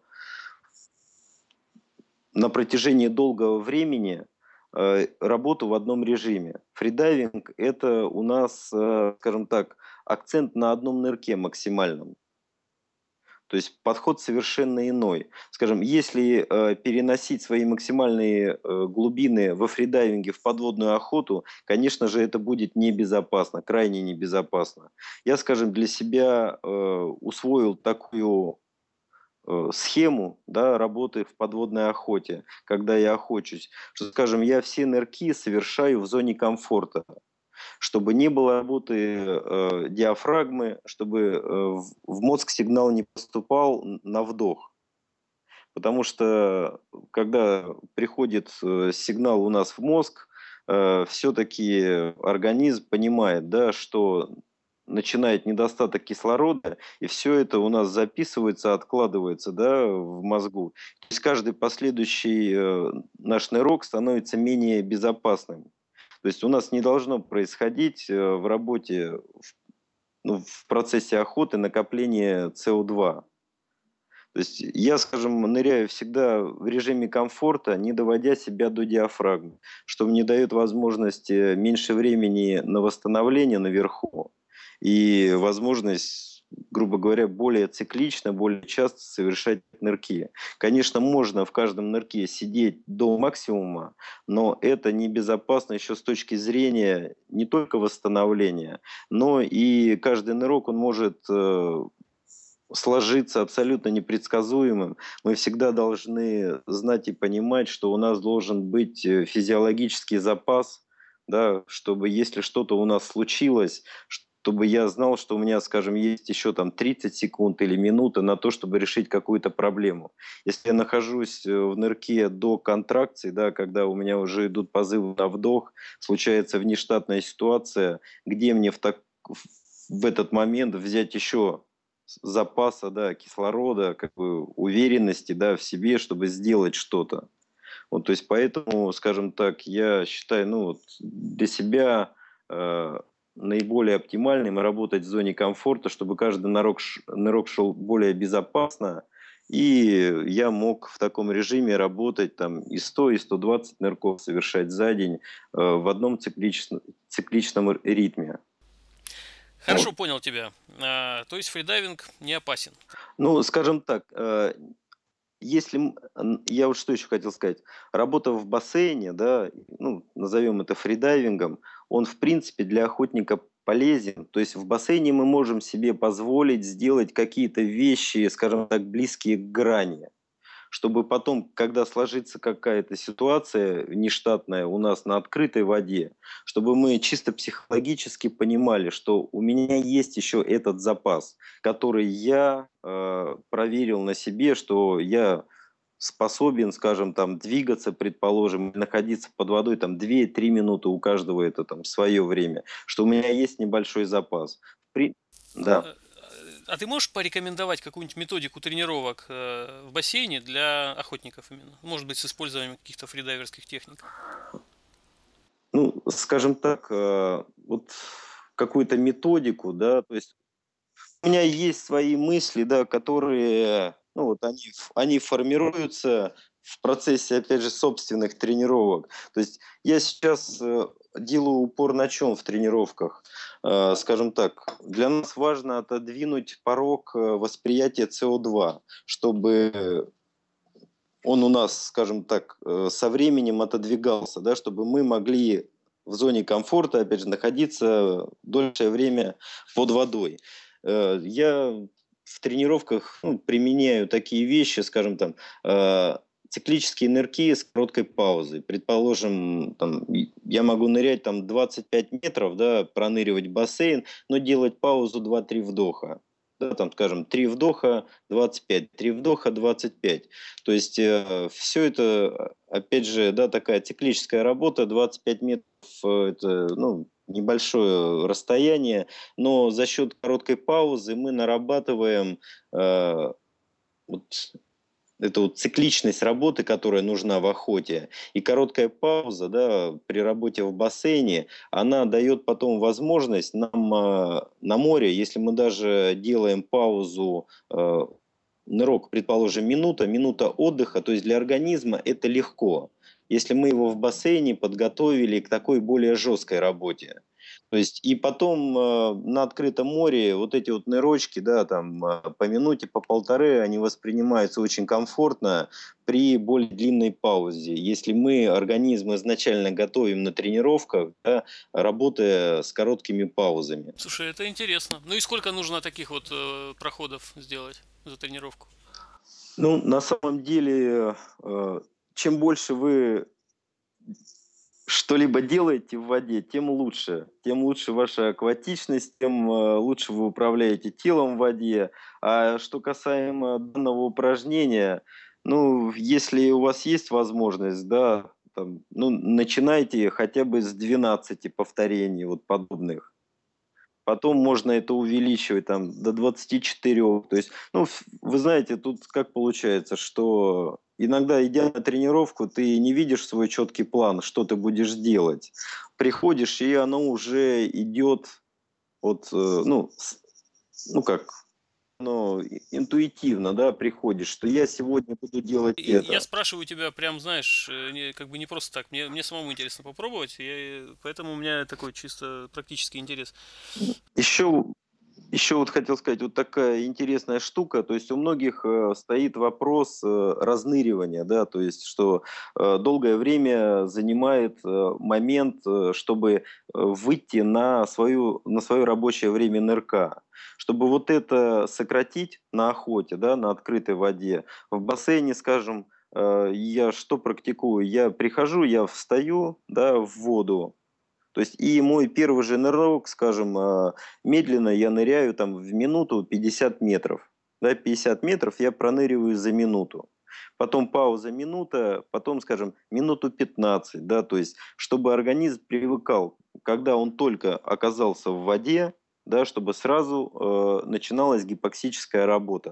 на протяжении долгого времени работу в одном режиме. Фридайвинг – это у нас, скажем так, акцент на одном нырке максимальном. То есть подход совершенно иной. Скажем, если переносить свои максимальные глубины во фридайвинге в подводную охоту, конечно же, это будет небезопасно, крайне небезопасно. Я, скажем, для себя усвоил такую схему, да, работы в подводной охоте, когда я охочусь, что, скажем, я все нырки совершаю в зоне комфорта, чтобы не было работы диафрагмы, чтобы в мозг сигнал не поступал на вдох. Потому что когда приходит сигнал у нас в мозг, все-таки организм понимает, да, что начинает недостаток кислорода, и все это у нас записывается, откладывается, да, в мозгу. То есть каждый последующий наш нырок становится менее безопасным. То есть у нас не должно происходить в работе, ну, в процессе охоты накопление СО2. То есть я, скажем, ныряю всегда в режиме комфорта, не доводя себя до диафрагмы, что мне дает возможность меньше времени на восстановление наверху и возможность, грубо говоря, более циклично, более часто совершать нырки. Конечно, можно в каждом нырке сидеть до максимума, но это небезопасно еще с точки зрения не только восстановления, но и каждый нырок, он может сложиться абсолютно непредсказуемым. Мы всегда должны знать и понимать, что у нас должен быть физиологический запас, да, чтобы если что-то у нас случилось, чтобы я знал, что у меня, скажем, есть еще там 30 секунд или минута на то, чтобы решить какую-то проблему. Если я нахожусь в нырке до контракции, да, когда у меня уже идут позывы на вдох, случается внештатная ситуация, где мне в этот момент взять еще запаса, да, кислорода, как бы уверенности, да, в себе, чтобы сделать что-то. Вот, то есть поэтому, скажем так, я считаю, ну, вот для себя наиболее оптимальным работать в зоне комфорта, чтобы каждый нырок шел более безопасно, и я мог в таком режиме работать там и 100, и 120 нырков совершать за день в одном цикличном ритме. Хорошо Вот. понял тебя. То есть фридайвинг не опасен. Ну, скажем так, если я вот что еще хотел сказать. Работа в бассейне, да, ну, назовем это фридайвингом, он, в принципе, для охотника полезен. То есть в бассейне мы можем себе позволить сделать какие-то вещи, скажем так, близкие к грани, чтобы потом, когда сложится какая-то ситуация нештатная у нас на открытой воде, чтобы мы чисто психологически понимали, что у меня есть еще этот запас, который я проверил на себе, что я способен, скажем, там двигаться, предположим, находиться под водой там 2-3 минуты, у каждого это там свое время, что у меня есть небольшой запас. Да. А ты можешь порекомендовать какую-нибудь методику тренировок в бассейне для охотников именно? Может быть, с использованием каких-то фридайверских техник? Ну, скажем так, вот какую-то методику, да, то есть у меня есть свои мысли, да, которые, ну вот они формируются в процессе, опять же, собственных тренировок. То есть я сейчас делаю упор на чем в тренировках? Скажем так, для нас важно отодвинуть порог восприятия СО2, чтобы он у нас, скажем так, со временем отодвигался, да, чтобы мы могли в зоне комфорта, опять же, находиться дольшее время под водой. Я в тренировках применяю такие вещи, скажем там, циклические нырки с короткой паузой. Предположим, там, я могу нырять там 25 метров, да, проныривать бассейн, но делать паузу 2-3 вдоха. Да, там, скажем, 3 вдоха, 25, 3 вдоха, 25. То есть все это, опять же, да, такая циклическая работа, 25 метров это, небольшое расстояние, но за счет короткой паузы мы нарабатываем вот эту вот цикличность работы, которая нужна в охоте, и короткая пауза, да, при работе в бассейне, она дает потом возможность нам на море, если мы даже делаем паузу, нырок, предположим, минута отдыха, то есть для организма это легко, если мы его в бассейне подготовили к такой более жесткой работе. То есть и потом на открытом море вот эти вот нырочки, да, там по минуте, по полторы, они воспринимаются очень комфортно при более длинной паузе. Если мы организм изначально готовим на тренировках, да, работая с короткими паузами. Слушай, это интересно. Ну и сколько нужно таких вот проходов сделать за тренировку? Ну, на самом деле, чем больше вы что-либо делаете в воде, тем лучше. Тем лучше ваша акватичность, тем лучше вы управляете телом в воде. А что касаемо данного упражнения, ну, если у вас есть возможность, да, там, ну, начинайте хотя бы с 12 повторений вот подобных. Потом можно это увеличивать там до 24. То есть, вы знаете, тут как получается, что иногда, идя на тренировку, ты не видишь свой четкий план, что ты будешь делать. Приходишь, и оно уже идет от, ну как, интуитивно, да, приходишь, что я сегодня буду делать Я это. спрашиваю тебя прям, знаешь, как бы не просто так. Мне самому интересно попробовать, поэтому у меня такой чисто практический интерес. Еще Еще вот хотел сказать, вот такая интересная штука, то есть у многих стоит вопрос разныривания, да, то есть что долгое время занимает момент, чтобы выйти на свое рабочее время нырка. Чтобы вот это сократить на охоте, да, на открытой воде, в бассейне, скажем, я что практикую? Я прихожу, я встаю, да, в воду, то есть и мой первый же нырок, скажем, медленно я ныряю там в минуту 50 метров. Да, 50 метров я проныриваю за минуту. Потом пауза минута, потом, скажем, минуту 15, да, то есть чтобы организм привыкал, когда он только оказался в воде, да, чтобы сразу начиналась гипоксическая работа.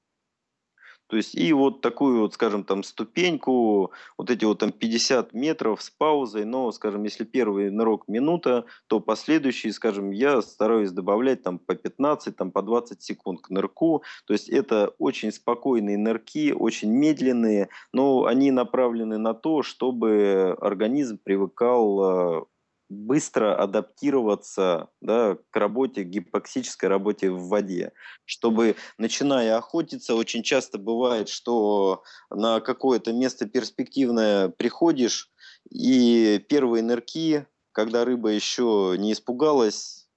То есть и вот такую вот, скажем, там ступеньку, вот эти вот там 50 метров с паузой, но, скажем, если первый нырок минута, то последующий, скажем, я стараюсь добавлять там по 15, там по 20 секунд к нырку. То есть это очень спокойные нырки, очень медленные, но они направлены на то, чтобы организм привыкал быстро адаптироваться, да, к работе, к гипоксической работе в воде, чтобы, начиная охотиться, очень часто бывает, что на какое-то место перспективное приходишь, и первые нырки, когда рыба еще не испугалась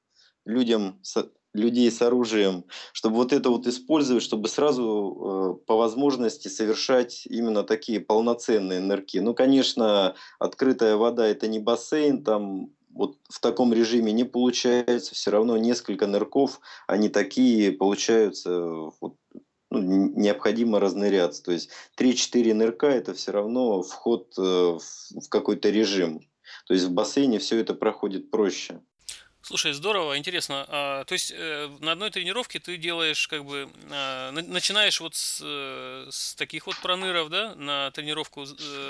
людей с оружием, чтобы вот это вот использовать, чтобы сразу по возможности совершать именно такие полноценные нырки. Ну, конечно, открытая вода это не бассейн, там вот в таком режиме не получается, все равно несколько нырков, они такие получаются, вот, необходимо разныряться. То есть 3-4 нырка это все равно вход в какой-то режим. То есть в бассейне все это проходит проще. Слушай, здорово, интересно. То есть на одной тренировке ты делаешь как бы начинаешь вот с таких вот проныров, да, на тренировку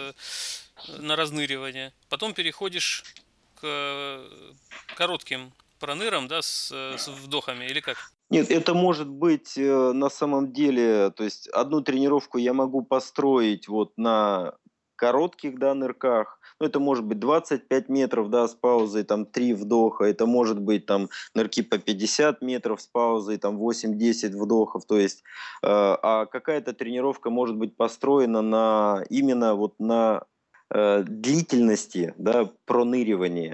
на разныривание, потом переходишь к коротким пронырам, да, с вдохами или как? Нет, это может быть на самом деле, то есть одну тренировку я могу построить вот на коротких, да, нырках. Ну, это может быть 25 метров, да, с паузой, там 3 вдоха. Это может быть там нырки по 50 метров с паузой, там 8-10 вдохов. То есть, а какая-то тренировка может быть построена на именно вот на длительности, да, проныривания.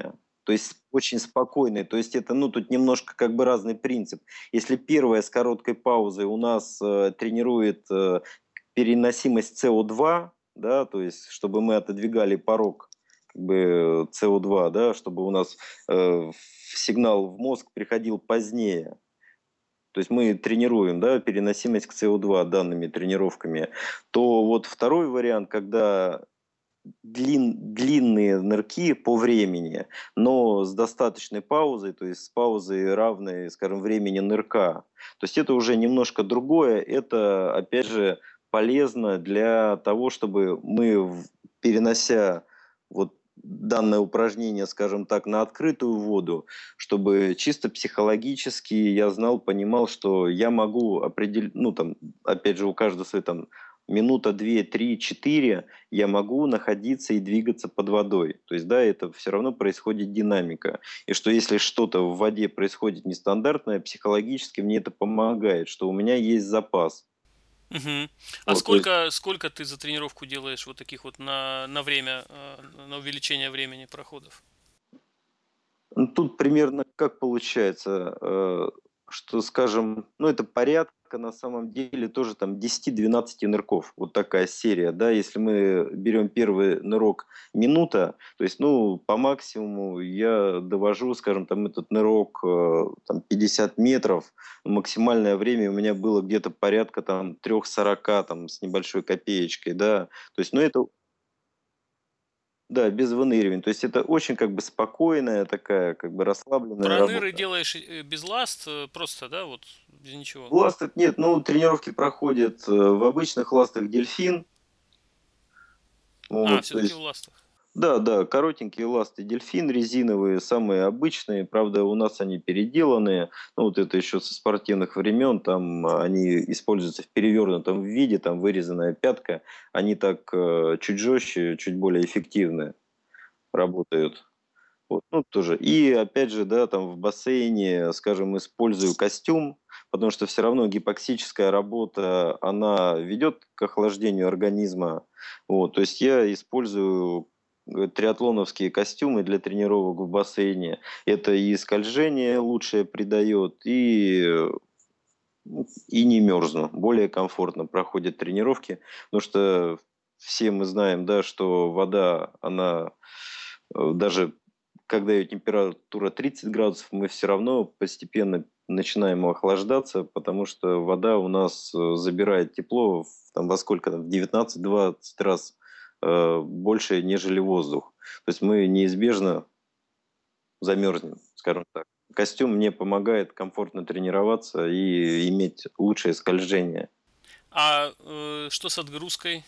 То есть очень спокойные. То есть это, ну, тут немножко как бы разный принцип. Если первая с короткой паузой у нас тренирует переносимость СО2, да, то есть чтобы мы отодвигали порог как бы СО2, да, чтобы у нас сигнал в мозг приходил позднее. То есть мы тренируем, да, переносимость к СО2 данными тренировками. То вот второй вариант, когда длинные нырки по времени, но с достаточной паузой, то есть с паузой равной, скажем, времени нырка. То есть это уже немножко другое. Это, опять же, полезно для того, чтобы мы, перенося вот данное упражнение, скажем так, на открытую воду, чтобы чисто психологически я знал, понимал, что я могу определить, ну там, опять же, у каждого свои там минута, 2, 3, 4 я могу находиться и двигаться под водой. То есть, да, это все равно происходит динамика. И что если что-то в воде происходит нестандартное, психологически мне это помогает, что у меня есть запас. Мгм. А Вот, то есть, сколько ты за тренировку делаешь вот таких вот на время, на увеличение времени проходов? ну, тут примерно как получается, что, скажем, ну, это порядка на самом деле тоже там 10-12 нырков. Вот такая серия, да. Если мы берем первый нырок минута, то есть, ну, по максимуму я довожу, скажем, там этот нырок там 50 метров. Максимальное время у меня было где-то порядка там 3:40 там с небольшой копеечкой, да. То есть, ну, это да, без выныривания. То есть это очень как бы спокойная такая, как бы расслабленная Проныры работа. делаешь без ласт, просто, да, вот без ничего. Ласток нет, ну, тренировки проходят в обычных ластах «Дельфин». А, Вот, то все-таки в есть, ластах. да, да, коротенькие ласты «Дельфин» резиновые, самые обычные. Правда, у нас они переделанные. Ну, вот это еще со спортивных времен. Там они используются в перевернутом виде, там вырезанная пятка. Они так чуть жестче, чуть более эффективны работают. Вот, ну, тоже. И опять же, да, там в бассейне, скажем, использую костюм, потому что все равно гипоксическая работа, она ведет к охлаждению организма. Вот, то есть я использую триатлоновские костюмы для тренировок в бассейне. Это и скольжение лучшее придает, и не мерзну. Более комфортно проходят тренировки, потому что все мы знаем, да, что вода, она даже когда ее температура 30 градусов, мы все равно постепенно начинаем охлаждаться, потому что вода у нас забирает тепло там, во сколько там, в 19-20 раз больше, нежели воздух. То есть мы неизбежно замерзнем, скажем так. Костюм мне помогает комфортно тренироваться и иметь лучшее скольжение. А что с отгрузкой?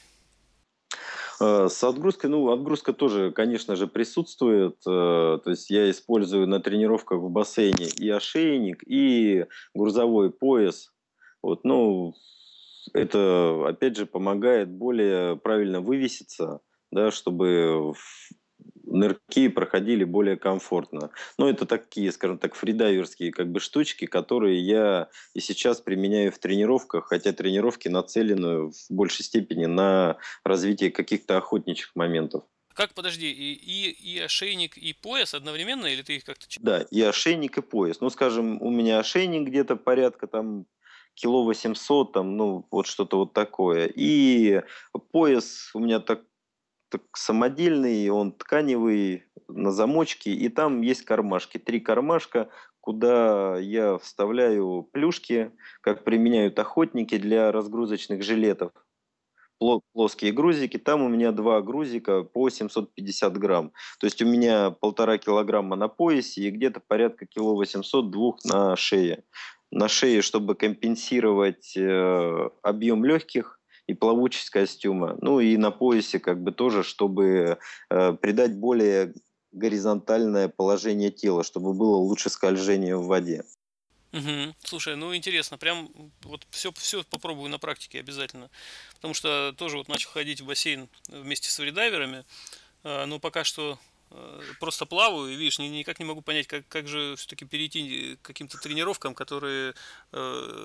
С отгрузкой, ну, отгрузка тоже, конечно же, присутствует. То есть я использую на тренировках в бассейне и ошейник, и грузовой пояс. Вот, ну, это, опять же, помогает более правильно вывеситься, да, чтобы нырки проходили более комфортно. Но это такие, скажем так, фридайверские как бы штучки, которые я и сейчас применяю в тренировках, хотя тренировки нацелены в большей степени на развитие каких-то охотничьих моментов. Как, подожди, и ошейник, и пояс одновременно, или ты их как-то... Да, и ошейник, и пояс. Ну, скажим, у меня ошейник где-то порядка там кило 800, там, ну, вот что-то вот такое. И пояс у меня так самодельный, он тканевый, на замочке, и там есть кармашки. 3 кармашка, куда я вставляю плюшки, как применяют охотники для разгрузочных жилетов. Плоские грузики. Там у меня 2 грузика по 750 грамм. То есть у меня 1,5 килограмма на поясе и где-то порядка кило 800 двух на шее. На шее, чтобы компенсировать объем легких и плавучесть костюма. Ну и на поясе как бы тоже, чтобы придать более горизонтальное положение тела, чтобы было лучше скольжение в воде. Мгм. Слушай, ну интересно, прям вот все попробую на практике обязательно. Потому что тоже вот начал ходить в бассейн вместе с фридайверами, но пока что просто плаваю, и видишь, никак не могу понять, как же все-таки перейти к каким-то тренировкам, которые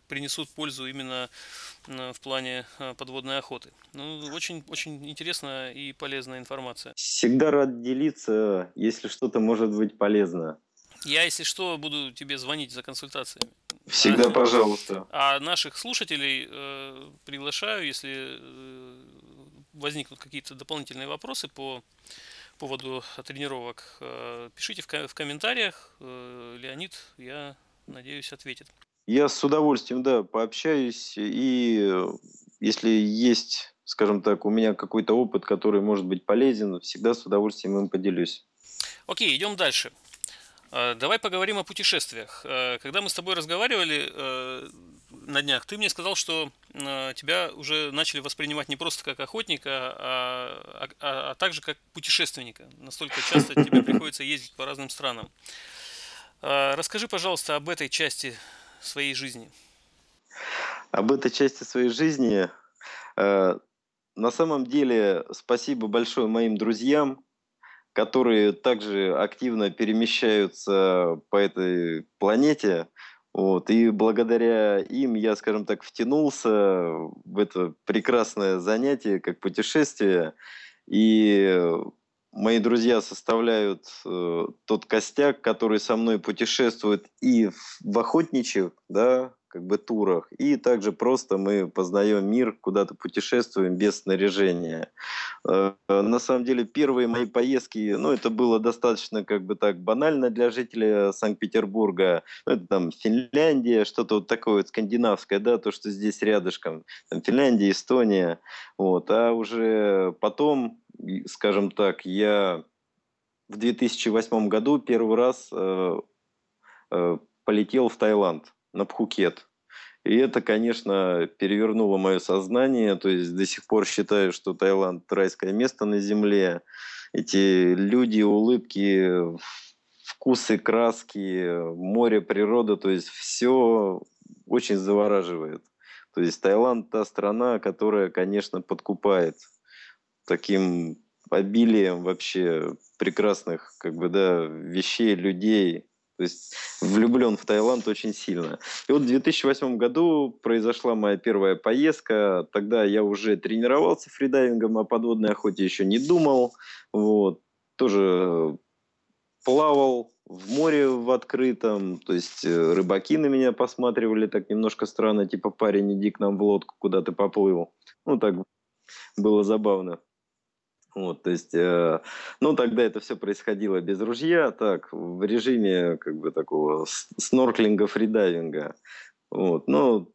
принесут пользу именно в плане подводной охоты. Ну, очень, очень интересная и полезная информация. Всегда рад делиться, если что-то может быть полезно. Я, если что, буду тебе звонить за консультациями. А, Всегда пожалуйста. а наших слушателей приглашаю, если возникнут какие-то дополнительные вопросы по поводу тренировок, пишите в комментариях. Леонид, я надеюсь, ответит. Я с удовольствием, да, пообщаюсь. И если есть, скажем так, у меня какой-то опыт, который может быть полезен, всегда с удовольствием им поделюсь. Окей, идем дальше. Давай поговорим о путешествиях. Когда мы с тобой разговаривали на днях, ты мне сказал, что тебя уже начали воспринимать не просто как охотника, а также как путешественника. Настолько часто тебе приходится ездить по разным странам. Расскажи, пожалуйста, об этой части своей жизни. Об этой части своей жизни. э, На самом деле, спасибо большое моим друзьям, которые также активно перемещаются по этой планете. Вот, и благодаря им я, скажем так, втянулся в это прекрасное занятие, как путешествие. И мои друзья составляют тот костяк, который со мной путешествует и в охотничьих, да, как бы турах, и также просто мы познаем мир, куда-то путешествуем без снаряжения. На самом деле первые мои поездки, ну, это было достаточно как бы так банально для жителя Санкт-Петербурга. Ну, это там Финляндия, что-то вот такое вот скандинавское, да, то, что здесь рядышком. Там Финляндия, Эстония. Вот. А уже потом, скажем так, я в 2008 году первый раз полетел в Таиланд, на Пхукет. И это, конечно, перевернуло мое сознание. То есть до сих пор считаю, что Таиланд – райское место на земле. Эти люди, улыбки, вкусы, краски, море, природа, то есть все очень завораживает. То есть Таиланд – та страна, которая, конечно, подкупает таким обилием вообще прекрасных, как бы, да, вещей, людей. То есть влюблен в Таиланд очень сильно. И вот в 2008 году произошла моя первая поездка. Тогда я уже тренировался фридайвингом, о подводной охоте еще не думал. Вот. Тоже плавал в море в открытом. То есть рыбаки на меня посматривали так немножко странно, типа парень, иди к нам в лодку, куда ты поплыл. Ну, так было забавно. Вот, то есть, ну, тогда это все происходило без ружья, так, в режиме, как бы, такого снорклинга, фридайвинга. Вот, ну,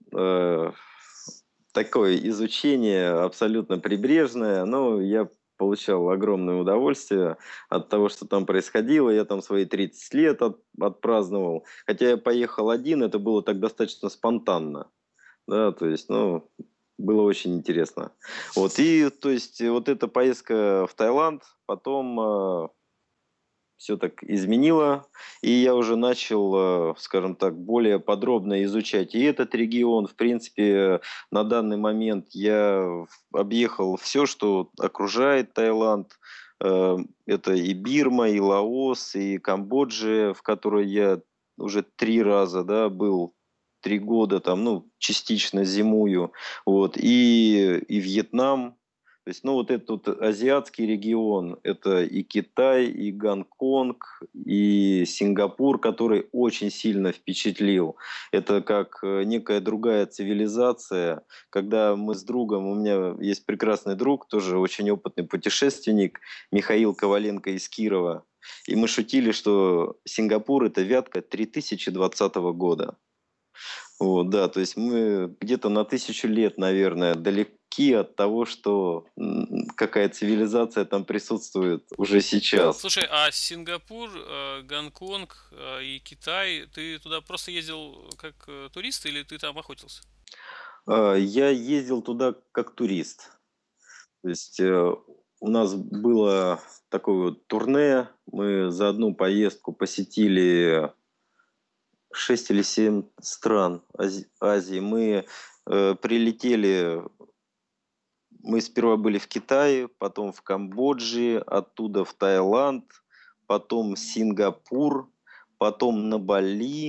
такое изучение абсолютно прибрежное, но я получал огромное удовольствие от того, что там происходило. Я там свои 30 лет отпраздновал. Хотя я поехал один, это было так достаточно спонтанно. Да, то есть, ну, было очень интересно. Вот, и, то есть, вот эта поездка в Таиланд потом все так изменило, и я уже начал, скажем так, более подробно изучать и этот регион. В принципе, на данный момент я объехал все, что окружает Таиланд. Это и Бирма, и Лаос, и Камбоджа, в которой я уже 3 раза, да, был, 3 года там, ну, частично зимую, вот, и Вьетнам. То есть, ну, вот этот вот азиатский регион, это и Китай, и Гонконг, и Сингапур, который очень сильно впечатлил. Это как некая другая цивилизация. Когда мы с другом, у меня есть прекрасный друг, тоже очень опытный путешественник, Михаил Коваленко из Кирова. И мы шутили, что Сингапур – это Вятка 3020 года. Вот, да, то есть мы где-то на 1000 лет, наверное, далеки от того, что какая цивилизация там присутствует уже сейчас. Слушай, а Сингапур, Гонконг и Китай, ты туда просто ездил как турист или ты там охотился? Я ездил туда как турист. То есть у нас было такое вот турне. Мы за одну поездку посетили 6 или 7 стран Азии. Мы прилетели. Мы сперва были в Китае, потом в Камбодже, оттуда в Таиланд, потом Сингапур, потом на Бали.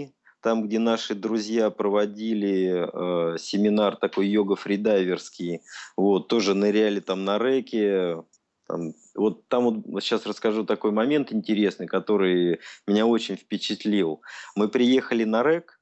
там, где наши друзья проводили семинар такой йога-фридайверский, вот, тоже ныряли там на реке. Вот сейчас расскажу такой момент интересный, который меня очень впечатлил. Мы приехали на рек,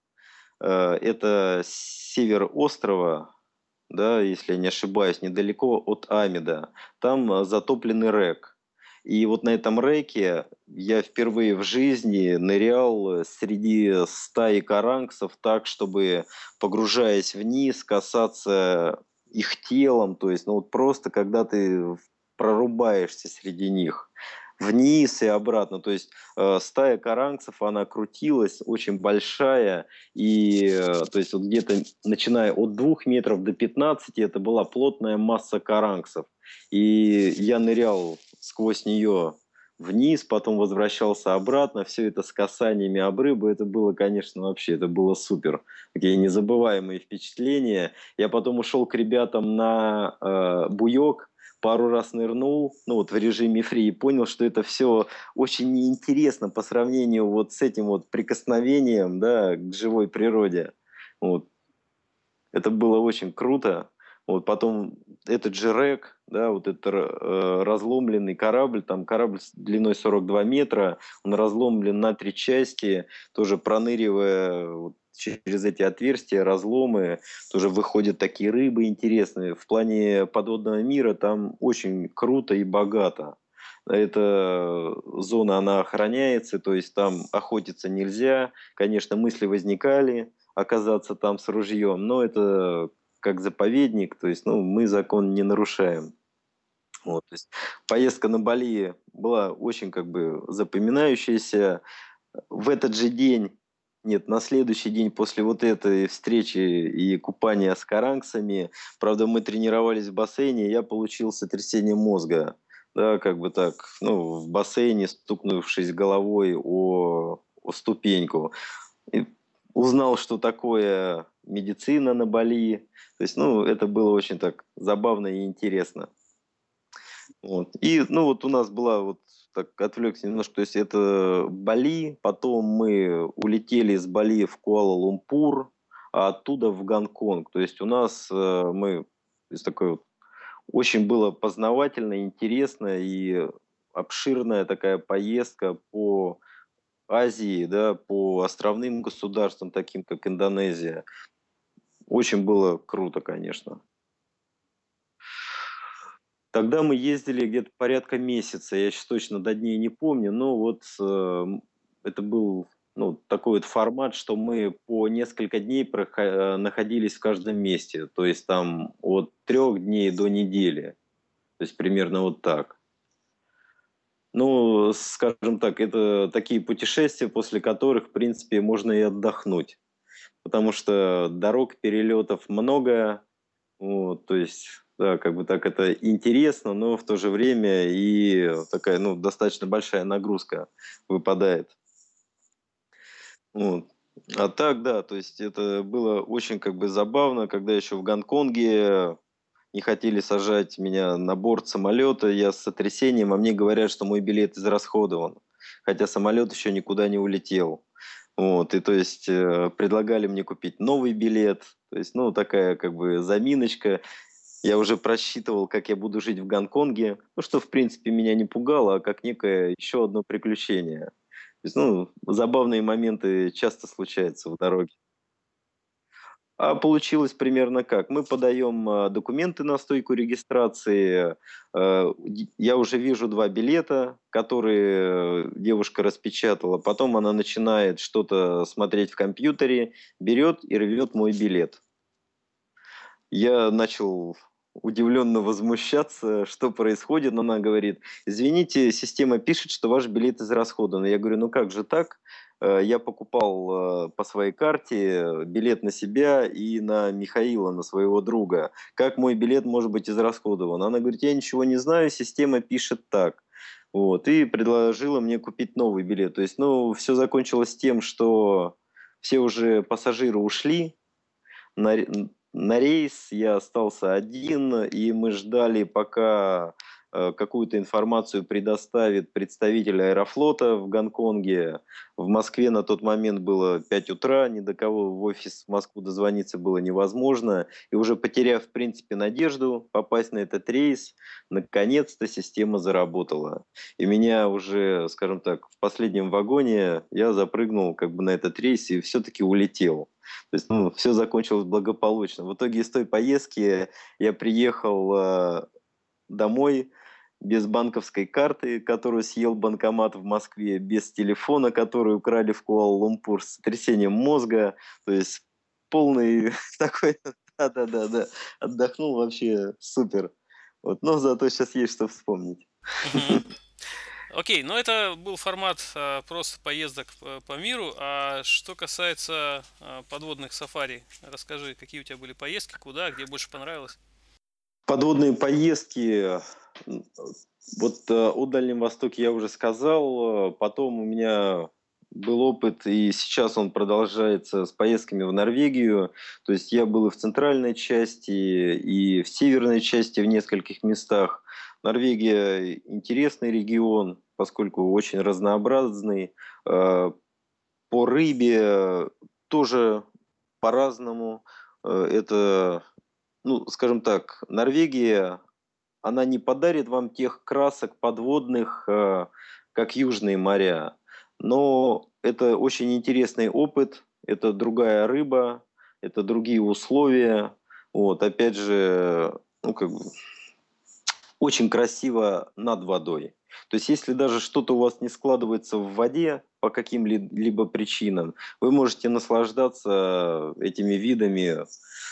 это север острова, да, если я не ошибаюсь, недалеко от Амида. Там затопленный рек. И вот на этом реке я впервые в жизни нырял среди стаи каранксов так, чтобы, погружаясь вниз, касаться их телом. То есть, ну вот просто когда ты прорубаешься среди них вниз и обратно. То есть стая каранксов, она крутилась, очень большая, и то есть вот где-то начиная от 2 метров до 15 это была плотная масса каранксов. И я нырял сквозь нее вниз, потом возвращался обратно, все это с касаниями об рыбу, это было, конечно, вообще, это было супер. Такие незабываемые впечатления. Я потом ушел к ребятам на буек, пару раз нырнул, ну вот в режиме фри, и понял, что это все очень неинтересно по сравнению вот с этим вот прикосновением, да, к живой природе. Вот. Это было очень круто. Вот потом этот же рэк, да, вот этот разломленный корабль, там корабль с длиной 42 метра, он разломлен на 3 части, тоже проныривая вот через эти отверстия, разломы, тоже выходят такие рыбы интересные. В плане подводного мира там очень круто и богато. Эта зона, она охраняется, то есть там охотиться нельзя. Конечно, мысли возникали оказаться там с ружьем, но это как заповедник, то есть, ну, мы закон не нарушаем. Вот, то есть поездка на Бали была очень как бы запоминающаяся. В этот же день, нет, на следующий день после вот этой встречи и купания с каранксами, правда, мы тренировались в бассейне, я получил сотрясение мозга. Да, как бы так, ну, в бассейне, стукнувшись головой о ступеньку. И узнал, что такое медицина на Бали. То есть, ну, это было очень так забавно и интересно. Вот. И, ну, вот у нас была вот так отвлекся немножко, то есть это Бали, потом мы улетели из Бали в Куала-Лумпур, а оттуда в Гонконг. То есть у нас мы, то есть такой вот очень было познавательно, интересно и обширная такая поездка по Азии, да, по островным государствам, таким как Индонезия. Очень было круто, конечно. Тогда мы ездили где-то порядка месяца, я сейчас точно до дней не помню, но вот это был ну, такой вот формат, что мы по несколько дней находились в каждом месте, то есть там от 3 дней до недели, то есть примерно вот так. Ну, скажем так, это такие путешествия, после которых, в принципе, можно и отдохнуть, потому что дорог, перелетов много, вот, то есть, да, как бы так это интересно, но в то же время и такая, ну, достаточно большая нагрузка выпадает. Вот. А так, да, то есть это было очень как бы забавно, когда еще в Гонконге не хотели сажать меня на борт самолета, я с сотрясением, а мне говорят, что мой билет израсходован, хотя самолет еще никуда не улетел. Вот, и то есть предлагали мне купить новый билет, то есть, ну, такая как бы заминочка. Я уже просчитывал, как я буду жить в Гонконге, ну, что, в принципе, меня не пугало, а как некое еще одно приключение. То есть, ну, забавные моменты часто случаются в дороге. А получилось примерно как? Мы подаем документы на стойку регистрации. Я уже вижу 2 билета, которые девушка распечатала. Потом она начинает что-то смотреть в компьютере, берет и рвет мой билет. Я начал удивленно возмущаться, что происходит, но она говорит: извините, система пишет, что ваш билет израсходован. Я говорю: ну как же так? Я покупал по своей карте билет на себя и на Михаила, на своего друга. Как мой билет может быть израсходован? Она говорит: я ничего не знаю, система пишет так. Вот, и предложила мне купить новый билет. То есть, ну, все закончилось тем, что все уже пассажиры ушли, на рейс, я остался один, и мы ждали, пока какую-то информацию предоставит представитель Аэрофлота в Гонконге. В Москве на тот момент было 5 утра, ни до кого в офис в Москву дозвониться было невозможно. И уже потеряв, в принципе, надежду попасть на этот рейс, наконец-то система заработала. И меня уже, скажем так, в последнем вагоне я запрыгнул как бы на этот рейс и все-таки улетел. То есть, ну, все закончилось благополучно. В итоге из той поездки я приехал домой без банковской карты, которую съел банкомат в Москве, без телефона, который украли в Куала-Лумпур, с сотрясением мозга. То есть полный такой, да-да-да, отдохнул вообще супер. Вот, но зато сейчас есть что вспомнить. Мгм. Окей, но это был формат просто поездок по миру. А что касается подводных сафари, расскажи, какие у тебя были поездки, куда, где больше понравилось? Подводные поездки, вот о Дальнем Востоке я уже сказал, потом у меня был опыт, и сейчас он продолжается с поездками в Норвегию. То есть я был и в центральной части, и в северной части в нескольких местах. Норвегия интересный регион, поскольку очень разнообразный. По рыбе тоже по-разному. Это, ну, скажем так, Норвегия, она не подарит вам тех красок подводных, как южные моря. Но это очень интересный опыт, это другая рыба, это другие условия. Вот, опять же, ну, как бы, очень красиво над водой. То есть, если даже что-то у вас не складывается в воде по каким-либо причинам, вы можете наслаждаться этими видами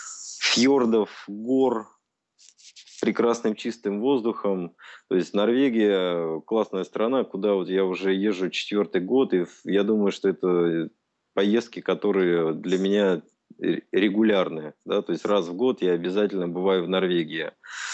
фьордов, гор, прекрасным чистым воздухом. То есть Норвегия классная страна, куда вот я уже езжу четвертый год, и я думаю, что это поездки, которые для меня регулярные. Да? То есть раз в год я обязательно бываю в Норвегии.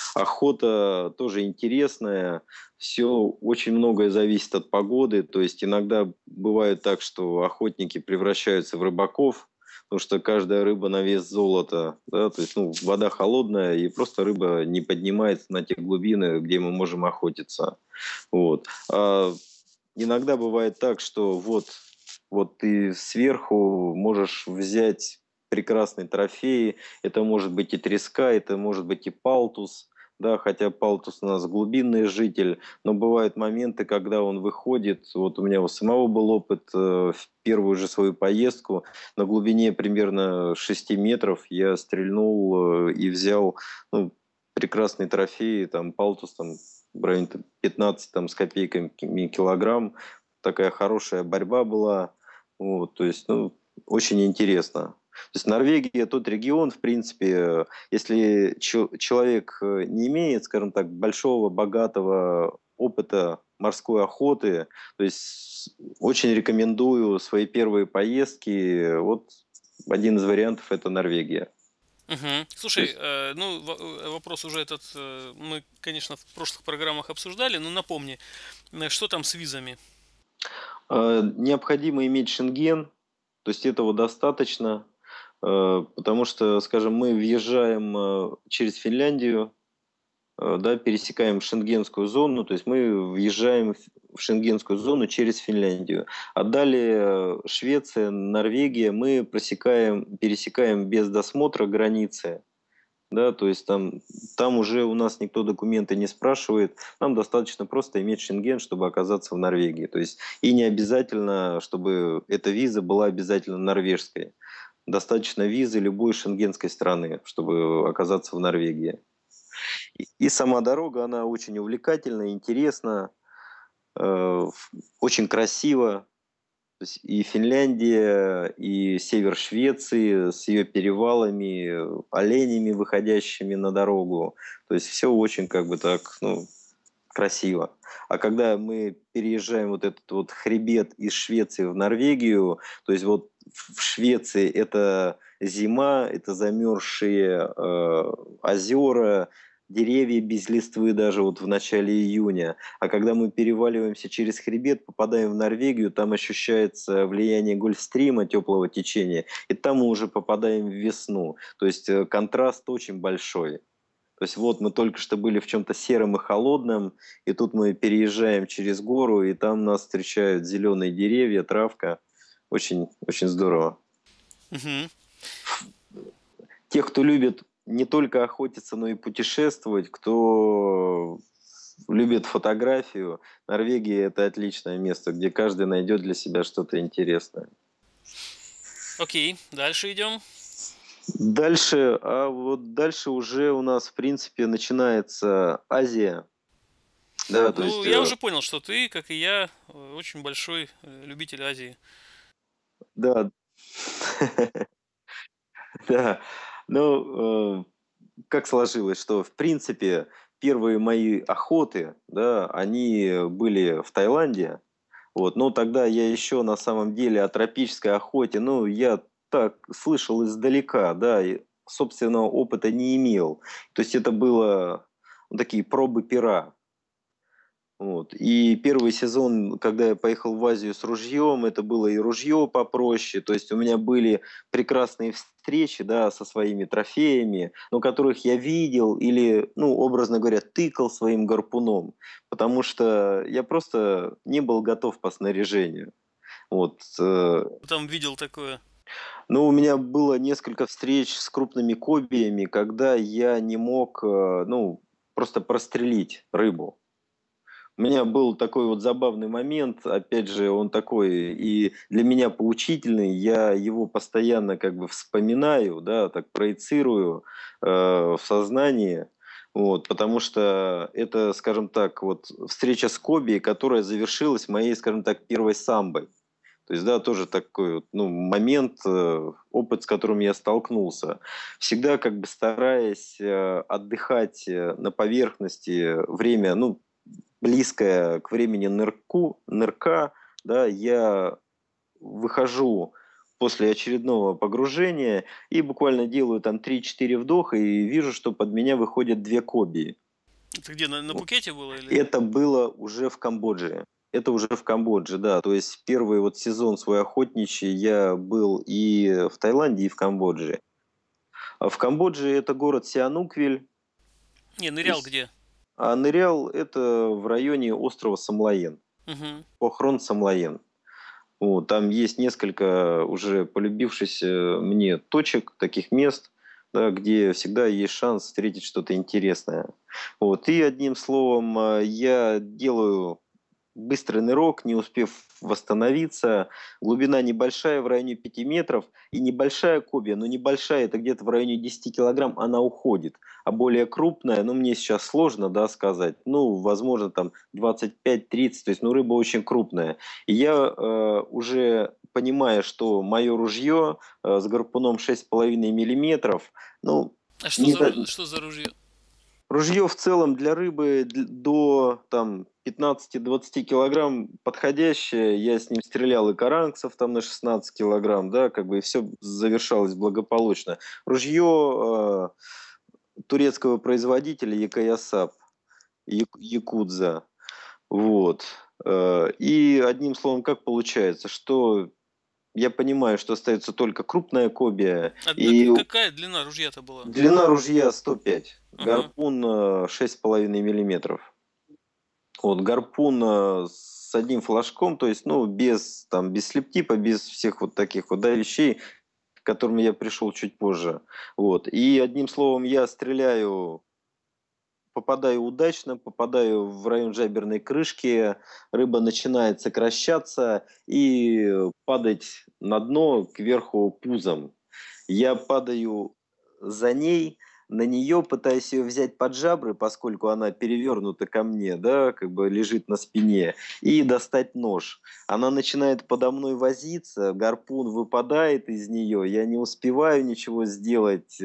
Охота тоже интересная. Все очень многое зависит от погоды. То есть иногда бывает так, что охотники превращаются в рыбаков, потому что каждая рыба на вес золота, да, то есть, ну, вода холодная, и просто рыба не поднимается на те глубины, где мы можем охотиться. Вот. А иногда бывает так, что вот ты сверху можешь взять прекрасный трофей, это может быть и треска, это может быть и палтус, да, хотя палтус у нас глубинный житель, но бывают моменты, когда он выходит, вот у меня у самого был опыт в первую же свою поездку, на глубине примерно 6 метров я стрельнул и взял, ну, прекрасный трофей, там палтус там в районе 15 там, с копейками килограмм, такая хорошая борьба была, вот, то есть, ну, очень интересно. То есть Норвегия тот регион, в принципе, если человек не имеет, скажем так, большого, богатого опыта морской охоты, то есть очень рекомендую свои первые поездки. Вот один из вариантов это Норвегия. Мгм. То Слушай, есть ну вопрос уже этот мы, конечно, в прошлых программах обсуждали, но напомни, что там с визами? необходимо иметь шенген, то есть этого достаточно, потому что, скажем, мы въезжаем через Финляндию, да, пересекаем шенгенскую зону, то есть мы въезжаем в шенгенскую зону через Финляндию. А далее Швеция, Норвегия, мы пересекаем без досмотра границы. Да, то есть там уже у нас никто документы не спрашивает, нам достаточно просто иметь шенген, чтобы оказаться в Норвегии. То есть и не обязательно, чтобы эта виза была обязательно норвежской. Достаточно визы любой шенгенской страны, чтобы оказаться в Норвегии. И сама дорога, она очень увлекательна, интересна, э, очень красиво. То есть и Финляндия, и север Швеции с ее перевалами, оленями, выходящими на дорогу. То есть все очень как бы так, ну, красиво. А когда мы переезжаем вот этот вот хребет из Швеции в Норвегию, то есть вот в Швеции это зима, это замерзшие озера, деревья без листвы даже вот в начале июня. А когда мы переваливаемся через хребет, попадаем в Норвегию, там ощущается влияние Гольфстрима, теплого течения, и там мы уже попадаем в весну. То есть контраст очень большой. То есть вот мы только что были в чем-то сером и холодном, и тут мы переезжаем через гору, и там нас встречают зеленые деревья, травка. Очень, очень здорово. Мгм. Тех, кто любит не только охотиться, но и путешествовать, кто любит фотографию, Норвегия – это отличное место, где каждый найдет для себя что-то интересное. Окей, дальше идем. Дальше, а вот дальше уже у нас, в принципе, начинается Азия. Да, то Ну, есть, я уже понял, что ты, как и я, очень большой любитель Азии. да, да. Ну, как сложилось, что, в принципе, первые мои охоты, да, они были в Таиланде. Вот, но тогда я еще на самом деле о тропической охоте, ну, я так слышал издалека, да, и собственного опыта не имел. То есть это было ну, такие пробы пера. Вот. И первый сезон, когда я поехал в Азию с ружьем, это было и ружье попроще. То есть у меня были прекрасные встречи, да, со своими трофеями, но которых я видел или, ну, образно говоря, тыкал своим гарпуном, потому что я просто не был готов по снаряжению. Вот. Там видел такое. Но у меня было несколько встреч с крупными кобиями, когда я не мог, ну, просто прострелить рыбу. У меня был такой вот забавный момент, опять же, он такой и для меня поучительный, я его постоянно как бы вспоминаю, да, так проецирую в сознании, вот, потому что это, скажем так, вот встреча с Коби, которая завершилась моей, скажем так, первой самбой. То есть, да, тоже такой вот, ну, момент, опыт, с которым я столкнулся. Всегда как бы стараясь отдыхать на поверхности время, ну, близкое к времени нырка, да, я выхожу после очередного погружения и буквально делаю там 3-4 вдоха и вижу, что под меня выходят две кобии. Это где, на Пукете было или? Это было уже в Камбодже. Это уже в Камбодже, да. То есть первый вот сезон свой охотничий я был и в Таиланде, и в Камбодже. А в Камбодже это город Сиануквиль. Не, То нырял есть, где? а нырял это в районе острова Самлаен. Угу. Похрон Самлаен. Вот, там есть несколько уже полюбившихся мне точек, таких мест, да, где всегда есть шанс встретить что-то интересное. Вот, и одним словом, я делаю быстрый нырок, не успев восстановиться. Глубина небольшая, в районе 5 метров. И небольшая кобия, но небольшая, это где-то в районе 10 килограмм, она уходит. А более крупная, ну, мне сейчас сложно, да, сказать. Ну, возможно, там 25-30, то есть, ну, рыба очень крупная. И я уже понимая, что мое ружье с гарпуном 6,5 миллиметров, ну, А не, что за ружье? ружье в целом для рыбы до там, 15-20 килограмм подходящее. Я с ним стрелял и каранксов там на 16 килограмм, да, как бы и все завершалось благополучно. Ружье турецкого производителя Якаясап, Якудза. Вот. И одним словом, как получается, что я понимаю, что остается только крупная кобия, и Какая длина ружья-то была? длина ружья 105, Ага. гарпун 6,5 миллиметров. Вот, гарпун с одним флажком, то есть, ну, без, там, без слептипа, без всех вот таких вот, да, вещей, к которым я пришел чуть позже. Вот. И одним словом, я стреляю, попадаю удачно, попадаю в район жаберной крышки, рыба начинает сокращаться и падать на дно кверху пузом. Я падаю за ней, на нее, пытаюсь ее взять под жабры, поскольку она перевернута ко мне, да, как бы лежит на спине, и достать нож. Она начинает подо мной возиться, гарпун выпадает из нее, я не успеваю ничего сделать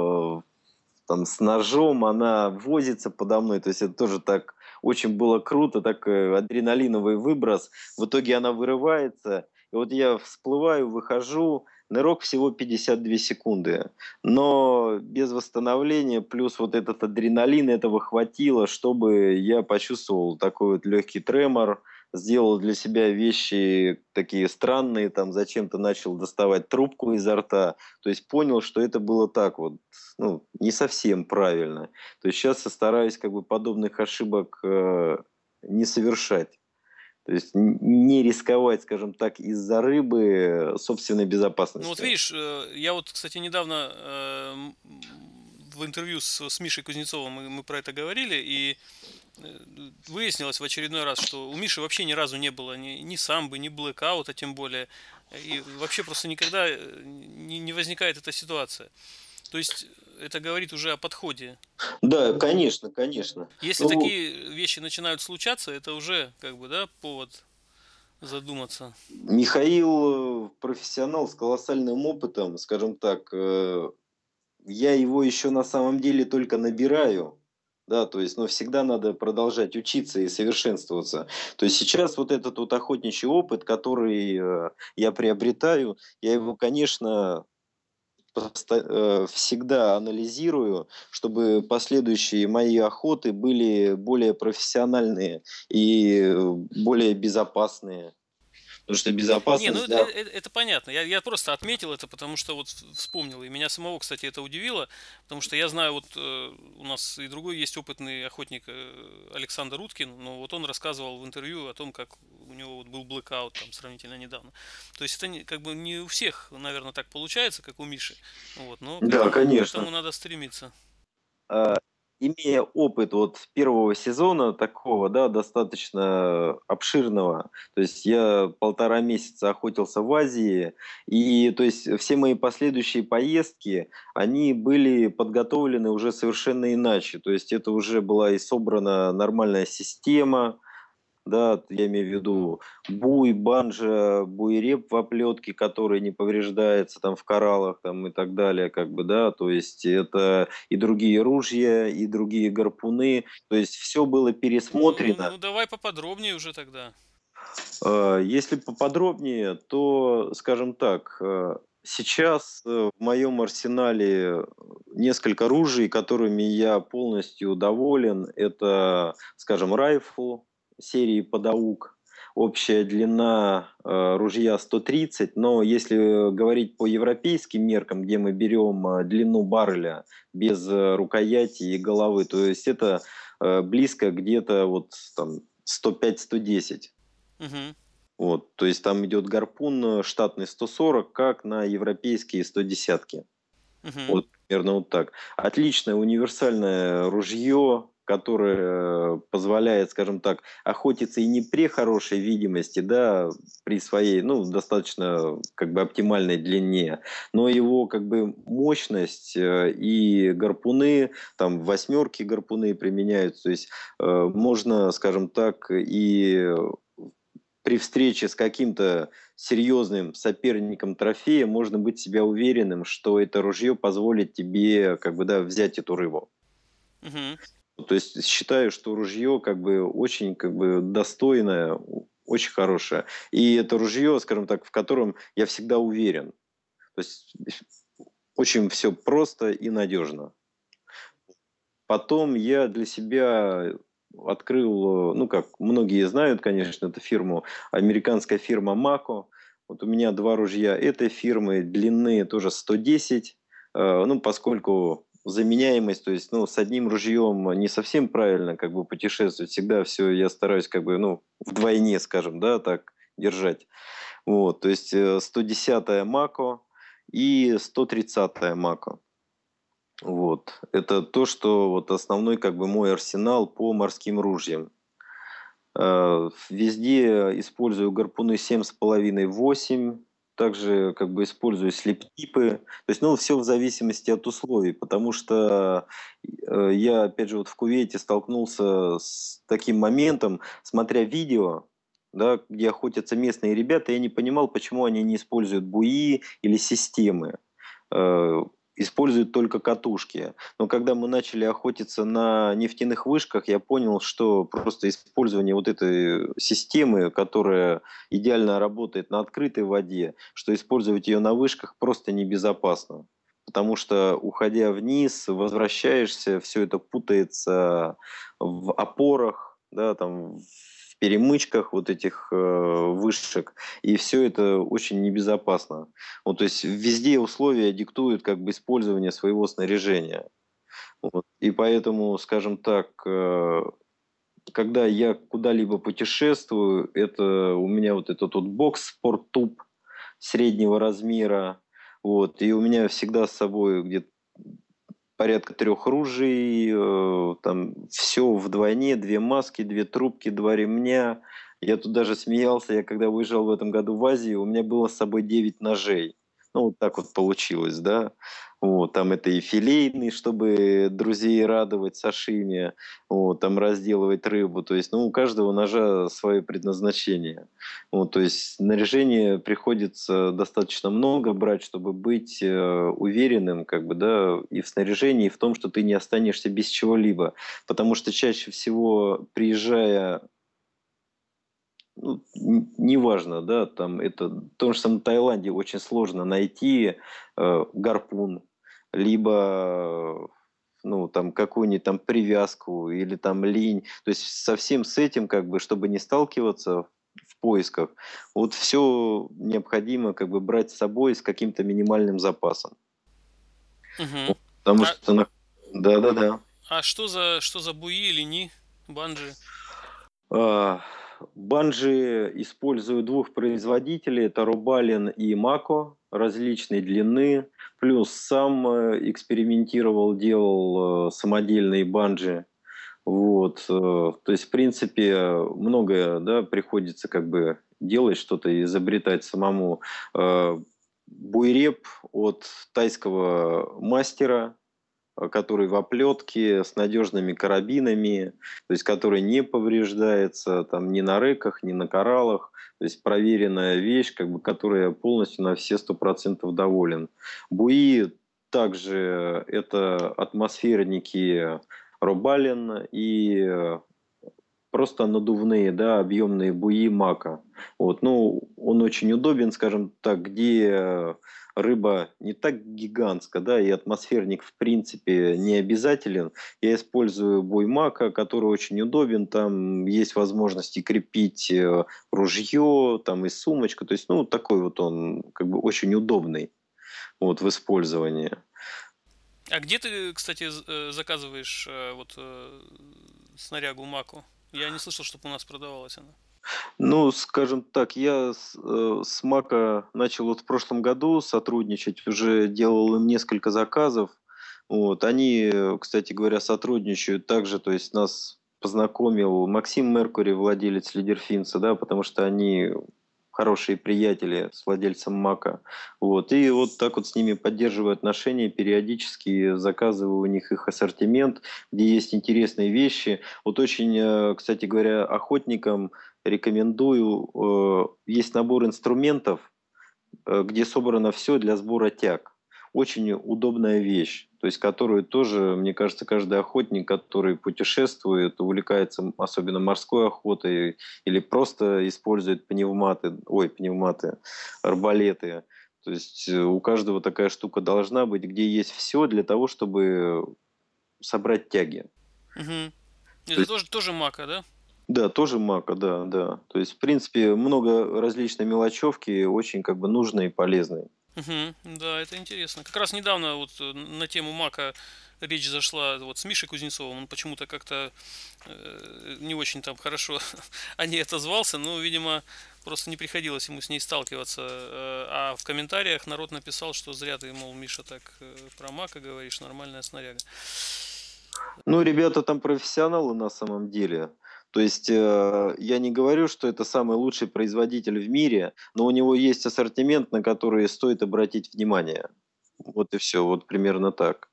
там, с ножом, она возится подо мной, то есть это тоже так очень было круто, так адреналиновый выброс. В итоге она вырывается, и вот я всплываю, выхожу, нырок всего 52 секунды, но без восстановления, плюс вот этот адреналин, этого хватило, чтобы я почувствовал такой вот легкий тремор, сделал для себя вещи такие странные, там зачем-то начал доставать трубку изо рта. То есть понял, что это было так вот, ну, не совсем правильно. То есть сейчас я стараюсь как бы подобных ошибок не совершать. То есть не рисковать, скажем так, из-за рыбы собственной Ну вот безопасностью. видишь, я вот, кстати, недавно в интервью с Мишей Кузнецовым мы про это говорили, и выяснилось в очередной раз, что у Миши вообще ни разу не было ни самбо, ни блэкаута, тем более. И вообще просто никогда не возникает эта ситуация. То есть это говорит уже о подходе. Да, конечно, конечно. Если Ну, такие вещи начинают случаться, это уже как бы, да, повод задуматься. Михаил профессионал с колоссальным опытом, скажем так, я его еще на самом деле только набираю, да, то есть, но всегда надо продолжать учиться и совершенствоваться. То есть сейчас вот этот вот охотничий опыт, который я приобретаю, я его, конечно, всегда анализирую, чтобы последующие мои охоты были более профессиональные и более безопасные. Потому что Не, ну безопасность для... это понятно. Я просто отметил это, потому что вот вспомнил. И меня самого, кстати, это удивило, потому что я знаю, вот у нас и другой есть опытный охотник Александр Уткин, но вот он рассказывал в интервью о том, как у него вот был блэкаут там сравнительно недавно. То есть это как бы не у всех, наверное, так получается, как у Миши. Вот, но Да, к конечно. этому надо стремиться. А, Имея опыт вот первого сезона такого, да, достаточно обширного, то есть я 1,5 месяца охотился в Азии, и то есть все мои последующие поездки, они были подготовлены уже совершенно иначе, то есть это уже была и собрана нормальная система, да, я имею в виду буй, банджо, буереп в оплетке, который не повреждается там в кораллах там и так далее, как бы, да, то есть это и другие ружья, и другие гарпуны, то есть все было пересмотрено. Ну давай поподробнее уже тогда. Если поподробнее, то, скажем так, сейчас в моем арсенале несколько ружей, которыми я полностью доволен. Это, скажем, райфл серии «Подаук». Общая длина ружья 130, но если говорить по европейским меркам, где мы берем длину барреля без рукояти и головы, то есть это близко где-то вот там 105-110. Угу, Вот, то есть там идет гарпун штатный 140, как на европейские 110. угу. Вот примерно вот так. Отличное универсальное ружье, которое позволяет, скажем так, охотиться и не при хорошей видимости, да, при своей, ну, достаточно как бы оптимальной длине, но его как бы мощность и гарпуны, там восьмерки гарпуны применяются, то есть можно, скажем так, и при встрече с каким-то серьезным соперником трофея можно быть себя уверенным, что это ружье позволит тебе как бы, да, взять эту рыбу. Угу. То есть считаю, что ружье как бы очень как бы достойное, очень хорошее. И это ружье, скажем так, в котором я всегда уверен. То есть очень все просто и надежно. Потом я для себя открыл, ну, как многие знают, конечно, эту фирму, американская фирма Мако. Вот у меня два ружья этой фирмы, длины тоже 110, ну, поскольку заменяемость, то есть, ну, с одним ружьем не совсем правильно как бы путешествовать, всегда все я стараюсь как бы, ну, вдвойне, скажем, да, так держать. Вот, то есть 110-я Мако и 130-я Мако. Вот. Это то, что вот основной как бы мой арсенал по морским ружьям. Везде использую гарпуны 7,5-8. Также как бы использую слип-типы. То есть, ну, все в зависимости от условий, потому что я, опять же, вот в Кувейте столкнулся с таким моментом, смотря видео, да, где охотятся местные ребята, я не понимал, почему они не используют буи или системы. Э, Используют только катушки. Но когда мы начали охотиться на нефтяных вышках, я понял, что просто использование вот этой системы, которая идеально работает на открытой воде, что использовать ее на вышках просто небезопасно. Потому что, уходя вниз, возвращаешься, все это путается в опорах, да, там, в перемычках вот этих вышек, и все это очень небезопасно. Вот, то есть везде условия диктуют как бы использование своего снаряжения. Вот. И поэтому, скажем так, когда я куда-либо путешествую, это у меня вот этот вот бокс спорттуб среднего размера, вот, и у меня всегда с собой где-то порядка 3 ружей, там все вдвойне, 2 маски, 2 трубки, 2 ремня. Я тут даже смеялся, я когда выезжал в этом году в Азию, у меня было с собой 9 ножей. Ну, вот так вот получилось, да. Вот, там это и филейный, чтобы друзей радовать, сашими, вот, там разделывать рыбу. То есть, ну, у каждого ножа свое предназначение. Вот, то есть снаряжение приходится достаточно много брать, чтобы быть уверенным, как бы, да, и в снаряжении, и в том, что ты не останешься без чего-либо. Потому что чаще всего, приезжая, ну, неважно, да, там это, в том же самом Таиланде очень сложно найти гарпун, либо ну, там, какую-нибудь там привязку или там линь. То есть совсем с этим, как бы, чтобы не сталкиваться в поисках, вот все необходимо как бы брать с собой с каким-то минимальным запасом. Угу. Вот, потому А, что... Да-да-да. а что за буи или не? Банджи? А, Банжи использую двух производителей, это Рубалин и Мако, различной длины. Плюс сам экспериментировал, делал самодельные банджи. Вот, то есть, в принципе, многое, да, приходится как бы делать, что-то изобретать самому. Буйреп от тайского мастера, который в оплетке с надежными карабинами, то есть который не повреждается там ни на реках, ни на кораллах. То есть проверенная вещь, как бы, которая полностью на все 100% доволен. Буи также это атмосферники Робалин и просто надувные, да, объемные буи мака. Вот, ну, он очень удобен, скажем так, где рыба не так гигантская, да, и атмосферник в принципе не обязателен. Я использую буй мака, который очень удобен, там есть возможности крепить ружье, там и сумочку, то есть, ну, такой вот он как бы очень удобный вот в использовании. А где ты, кстати, заказываешь снарягу Маку? Я не слышал, чтобы у нас продавалась она. Ну, скажем так, я с Мака начал вот в прошлом году сотрудничать, уже делал им несколько заказов. Вот. Они, кстати говоря, сотрудничают также, то есть нас познакомил Максим Меркури, владелец Лидерфинса, да, потому что они хорошие приятели с владельцем Мака. Вот. И вот так вот с ними поддерживаю отношения, периодически заказываю у них их ассортимент, где есть интересные вещи. Вот очень, кстати говоря, охотникам рекомендую. Есть набор инструментов, где собрано все для сбора тяг. Очень удобная вещь, то есть которую тоже, мне кажется, каждый охотник, который путешествует, увлекается особенно морской охотой или просто использует пневматы, арбалеты. То есть у каждого такая штука должна быть, где есть все для того, чтобы собрать тяги. Угу. То Это есть тоже Мака, да? да, тоже мака, да, да. То есть, в принципе, много различной мелочевки, очень как бы нужной и полезной. Угу. Да, это интересно. Как раз недавно вот на тему Мака речь зашла вот с Мишей Кузнецовым. Он почему-то как-то не очень там хорошо о ней отозвался, но, видимо, просто не приходилось ему с ней сталкиваться. А в комментариях народ написал, что зря ты, мол, Миша, так про Мака говоришь, нормальная снаряга. Ну, ребята там профессионалы на самом деле. То есть я не говорю, что это самый лучший производитель в мире, но у него есть ассортимент, на который стоит обратить внимание. Вот и все, вот примерно так.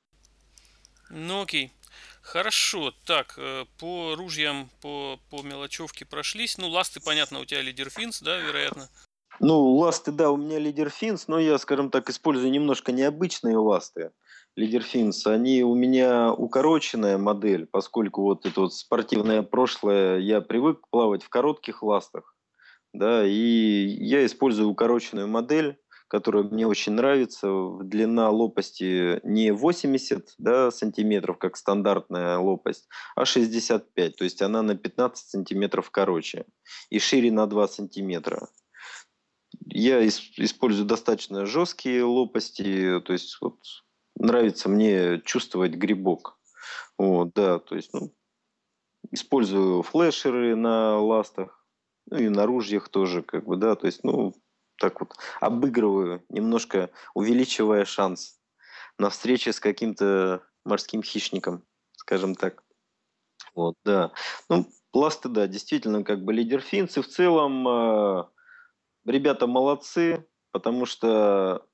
Ну окей. Хорошо, так, по ружьям, по мелочевке прошлись. Ну, ласты, понятно, у тебя лидерфинс, да, вероятно. Ну, ласты, да, у меня лидер Финс, но я, скажем так, использую немножко необычные ласты. Лидер Финс, они у меня укороченная модель, поскольку вот это вот спортивное прошлое, я привык плавать в коротких ластах, да, и я использую укороченную модель, которая мне очень нравится. Длина лопасти не 80, да, сантиметров, как стандартная лопасть, а 65. То есть она на 15 сантиметров короче и шире на 2 сантиметра. Я использую достаточно жесткие лопасти, то есть вот нравится мне чувствовать грибок. Вот, да, то есть, ну, использую флешеры на ластах, ну и на ружьях тоже, как бы, да, то есть, ну, так вот обыгрываю, немножко увеличивая шанс на встрече с каким-то морским хищником, скажем так. Вот, да. Ну, пласты, да, действительно, как бы лидерфинцы в целом, ребята молодцы, потому что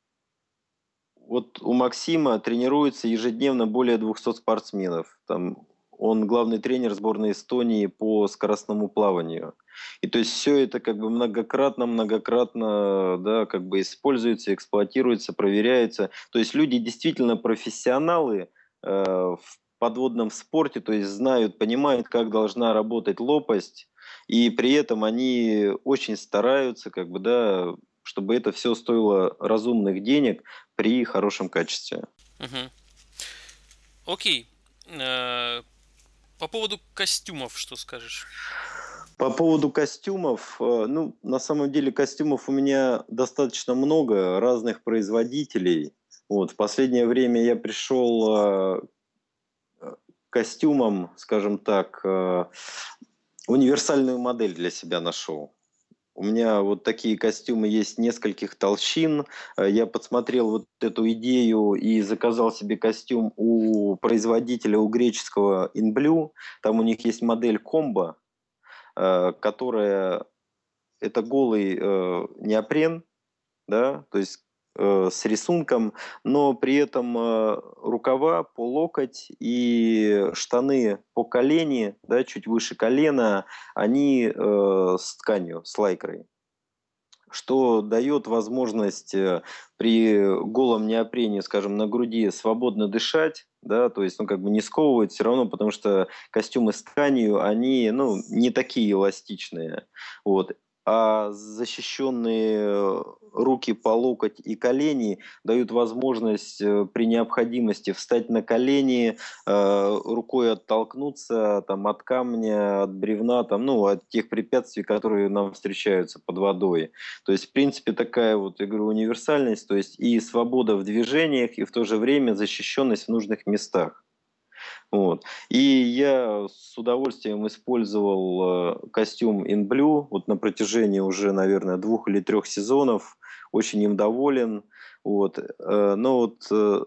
вот у Максима тренируется ежедневно более 200 спортсменов. Там он главный тренер сборной Эстонии по скоростному плаванию. И то есть все это как бы многократно, да, как бы используется, эксплуатируется, проверяется. То есть люди действительно профессионалы в подводном спорте, то есть знают, понимают, как должна работать лопасть, и при этом они очень стараются, как бы, да, чтобы это все стоило разумных денег при хорошем качестве. Мгм. Окей. Э, По поводу костюмов, что скажешь? По поводу костюмов, ну, на самом деле костюмов у меня достаточно много разных производителей. Вот, в последнее время я пришел к костюмам, скажем так, универсальную модель для себя нашел. У меня вот такие костюмы есть нескольких толщин. Я подсмотрел вот эту идею и заказал себе костюм у производителя, у греческого InBlue. Там у них есть модель комбо, которая это голый неопрен, да, то есть с рисунком, но при этом рукава по локоть и штаны по колени, да, чуть выше колена, они с тканью, с лайкрой, что дает возможность при голом неопрене, скажем, на груди свободно дышать, да, то есть, ну, как бы не сковывать все равно, потому что костюмы с тканью, они, ну, не такие эластичные, вот. А защищенные руки по локоть и колени дают возможность при необходимости встать на колени, рукой оттолкнуться там, от камня, от бревна, там, ну, от тех препятствий, которые нам встречаются под водой. То есть, в принципе, такая вот, я говорю, универсальность, то есть и свобода в движениях, и в то же время защищенность в нужных местах. Вот. И я с удовольствием использовал костюм InBlue вот на протяжении уже, наверное, 2 или 3 сезонов. Очень им доволен. Вот. Но вот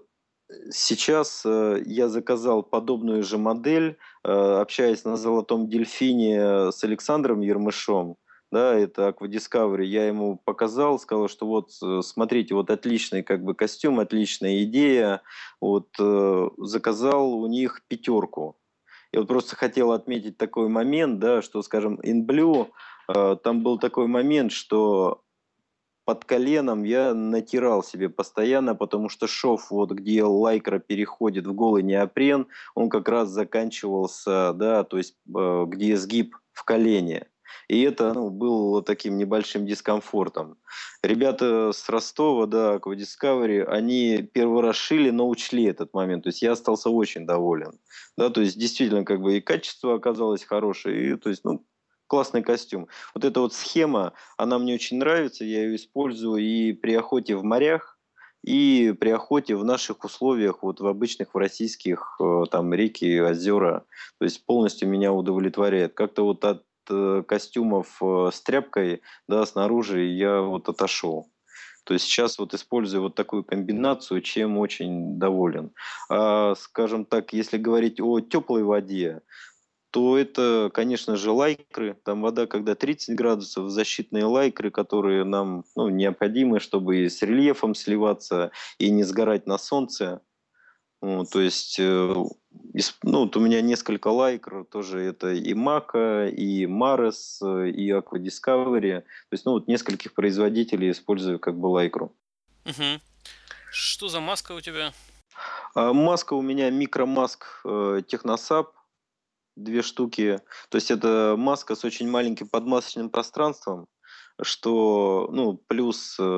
сейчас я заказал подобную же модель, общаясь на «Золотом дельфине» с Александром Ермышом, да, это Aqua Discovery, я ему показал, сказал, что вот, смотрите, вот отличный как бы костюм, отличная идея, вот заказал у них 5. Я вот просто хотел отметить такой момент, да, что, скажем, InBlue, там был такой момент, что под коленом я натирал себе постоянно, потому что шов, вот где лайкра переходит в голый неопрен, он как раз заканчивался, да, то есть где сгиб в колене. И это, ну, было таким небольшим дискомфортом. Ребята с Ростова, да, Aqua Discovery, они первый раз шили, но учли этот момент. То есть я остался очень доволен. Да, то есть действительно как бы и качество оказалось хорошее, и то есть, ну, классный костюм. Вот эта вот схема, она мне очень нравится, я ее использую и при охоте в морях, и при охоте в наших условиях, вот в обычных, в российских, там, реки, озера. То есть полностью меня удовлетворяет. Как-то вот от костюмов с тряпкой, да, снаружи я вот отошел. То есть сейчас вот использую вот такую комбинацию, чем очень доволен. А, скажем так, если говорить о теплой воде, то это, конечно же, лайкры. Там вода, когда 30 градусов, защитные лайкры, которые нам, ну, необходимы, чтобы и с рельефом сливаться, и не сгорать на солнце. Вот, то есть, ну, вот у меня несколько лайкр, тоже это и Мака, и Марес, и Aqua Discovery. То есть, ну, вот нескольких производителей использую как бы лайкру. Мгм. Что за маска у тебя? А маска у меня микромаск Техносап, 2 штуки. То есть это маска с очень маленьким подмасочным пространством, что, ну, плюс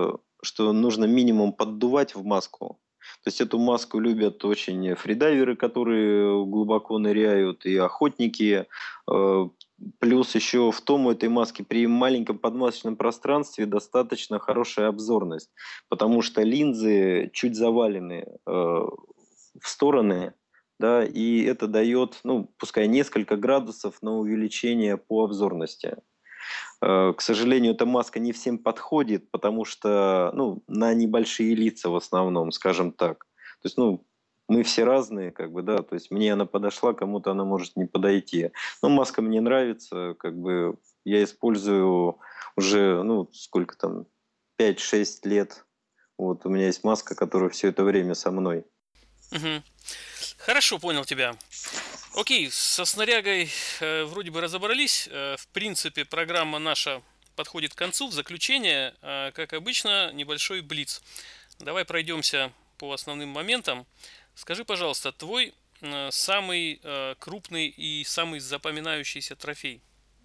что нужно минимум поддувать в маску. То есть эту маску любят очень фридайверы, которые глубоко ныряют, и охотники. Э, Плюс еще в том у этой маски при маленьком подмасочном пространстве достаточно хорошая обзорность, потому что линзы чуть завалены в стороны, да, и это дает, ну, пускай несколько градусов, но увеличение по обзорности. К сожалению, эта маска не всем подходит, потому что, ну, на небольшие лица в основном, скажем так. То есть, ну, мы все разные, как бы, да, то есть мне она подошла, кому-то она может не подойти. Но маска мне нравится, как бы я использую уже, ну, сколько там, 5-6 лет. Вот у меня есть маска, которая все это время со мной. Мгм. Хорошо, понял тебя. Окей, со снарягой вроде бы разобрались. В принципе, программа наша подходит к концу. В заключение, как обычно, небольшой блиц. Давай пройдемся по основным моментам. Скажи, пожалуйста, твой самый крупный и самый запоминающийся трофей?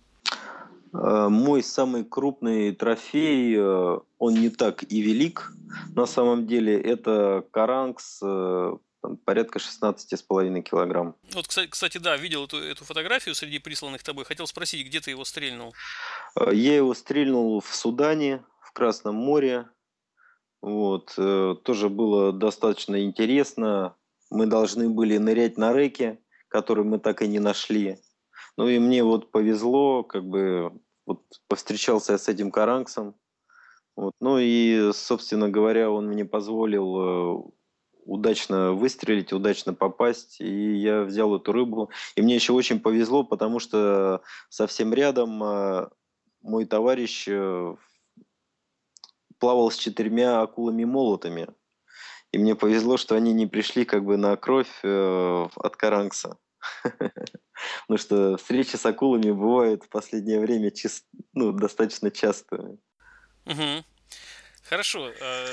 Мой самый крупный трофей, он не так и велик. На самом деле это каранкс, там, порядка 16,5 килограмм. Вот, кстати, да, видел эту фотографию среди присланных тобой. Хотел спросить, где ты его стрельнул? Я его стрельнул в Судане, в Красном море. Вот, тоже было достаточно интересно. Мы должны были нырять на реке, который мы так и не нашли. Ну и мне вот повезло, как бы вот повстречался я с этим каранксом. Вот. Ну и, собственно говоря, он мне позволил удачно выстрелить, удачно попасть, и я взял эту рыбу. И мне еще очень повезло, потому что совсем рядом мой товарищ плавал с 4 акулами-молотами. И мне повезло, что они не пришли как бы на кровь от каранкса. Потому что встречи с акулами бывают в последнее время ну, достаточно часто. Угу. Хорошо.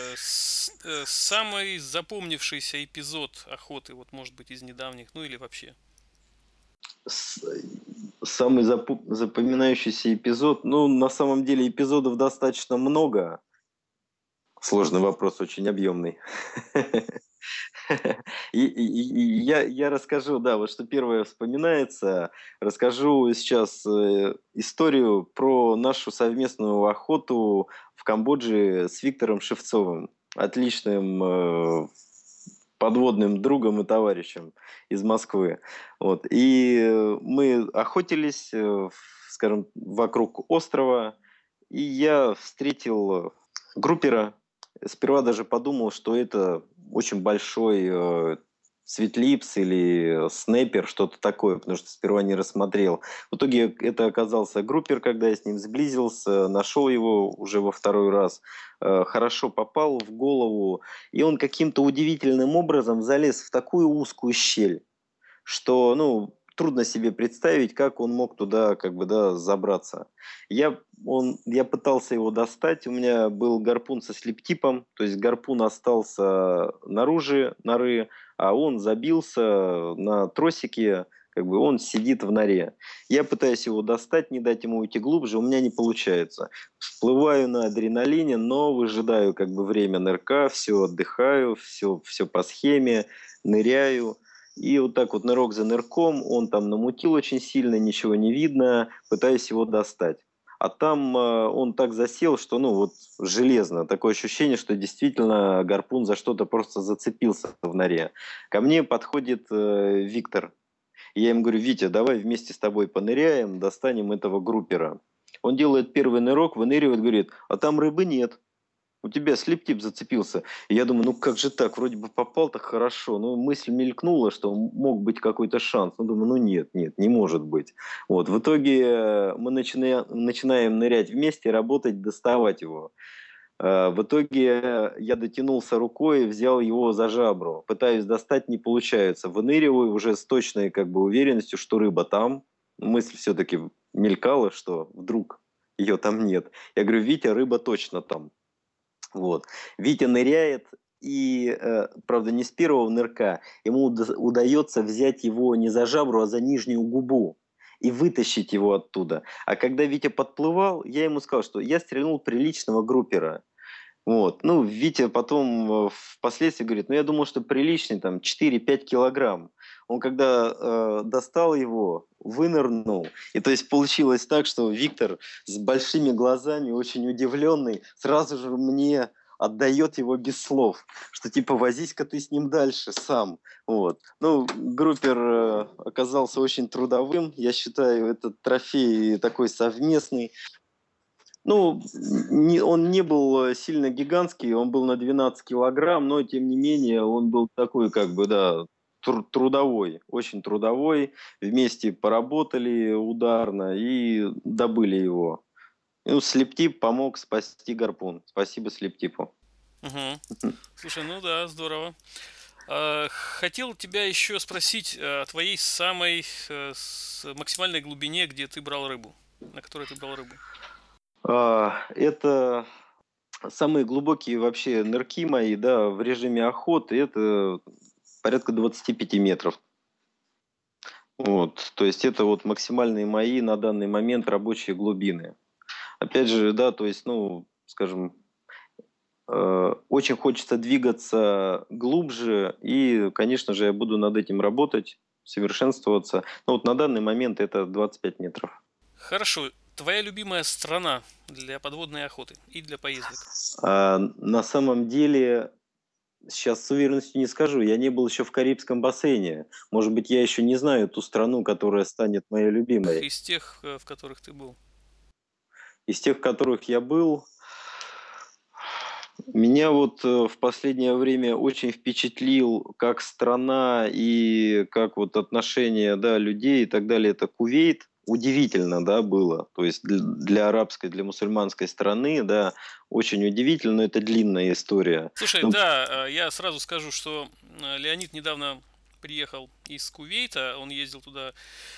Самый запомнившийся эпизод охоты, вот может быть из недавних, ну или вообще. С- Самый запоминающийся эпизод, ну, на самом деле эпизодов достаточно много. Сложный вопрос, очень объемный. И я расскажу, да, вот что первое вспоминается. Расскажу сейчас историю про нашу совместную охоту в Камбодже с Виктором Шевцовым, отличным подводным другом и товарищем из Москвы. Вот. И мы охотились, скажем, вокруг острова, и я встретил группера. Сперва даже подумал, что это очень большой светлипс или снайпер, что-то такое, потому что сперва не рассмотрел. В итоге это оказался группер, когда я с ним сблизился, нашел его уже во второй раз, хорошо попал в голову, и он каким-то удивительным образом залез в такую узкую щель, что, ну, трудно себе представить, как он мог туда, как бы, да, забраться. Я пытался его достать, у меня был гарпун со слиптипом, то есть гарпун остался наружу норы, а он забился на тросике, как бы он сидит в норе. Я пытаюсь его достать, не дать ему уйти глубже, у меня не получается. Всплываю на адреналине, но выжидаю как бы время нырка, все отдыхаю, все по схеме, ныряю. И вот так вот нырок за нырком, он там намутил очень сильно, ничего не видно, пытаюсь его достать. А там он так засел, что, ну, вот железно. Такое ощущение, что действительно гарпун за что-то просто зацепился в норе. Ко мне подходит Виктор. И я ему говорю: Витя, давай вместе с тобой поныряем, достанем этого группера. Он делает первый нырок, выныривает, говорит: а там рыбы нет. У тебя слип-тип зацепился. И я думаю, ну как же так? Вроде бы попал так хорошо. Но мысль мелькнула, что мог быть какой-то шанс. Ну, думаю, ну нет, нет, не может быть. Вот. В итоге мы начинаем нырять вместе, работать, доставать его. В итоге я дотянулся рукой, взял его за жабру. Пытаюсь достать, не получается. Выныриваю уже с точной как бы уверенностью, что рыба там. Мысль все-таки мелькала, что вдруг ее там нет. Я говорю: Витя, рыба точно там. Вот. Витя ныряет, и, правда, не с первого нырка, ему удается взять его не за жабру, а за нижнюю губу и вытащить его оттуда. А когда Витя подплывал, я ему сказал, что я стрельнул приличного группера. Вот. Ну, Витя потом впоследствии говорит, ну, я думал, что приличный, там, 4-5 килограмм. Он когда достал его, вынырнул, и то есть получилось так, что Виктор с большими глазами, очень удивленный, сразу же мне отдает его без слов, что типа возись-ка ты с ним дальше сам. Вот. Ну, группер оказался очень трудовым, я считаю, этот трофей такой совместный. Ну, он не был сильно гигантский, он был на 12 килограмм, но тем не менее он был такой, как бы, да, трудовой, очень трудовой. Вместе поработали ударно и добыли его. Ну, Слептип помог спасти гарпун. Спасибо Слептипу. Угу. Слушай, ну да, здорово. Хотел тебя еще спросить о твоей самой максимальной глубине, где ты брал рыбу, на которой ты брал рыбу. Это самые глубокие вообще нырки мои, да, в режиме охоты, это порядка 25 метров. Вот, то есть это вот максимальные мои на данный момент рабочие глубины. Опять же, да, то есть, ну, скажем, очень хочется двигаться глубже, и, конечно же, я буду над этим работать, совершенствоваться. Но вот на данный момент это 25 метров. Хорошо. Твоя любимая страна для подводной охоты и для поездок? На самом деле, сейчас с уверенностью не скажу, я не был еще в Карибском бассейне. Может быть, я еще не знаю ту страну, которая станет моей любимой. Из тех, в которых ты был. Из тех, в которых я был, меня вот в последнее время очень впечатлил как страна и как вот отношения, да, людей и так далее. Это Кувейт. Удивительно, да, было. То есть для арабской, для мусульманской страны, да, очень удивительно, но это длинная история. Слушай, Ну, да, я сразу скажу, что Леонид недавно приехал из Кувейта, он ездил туда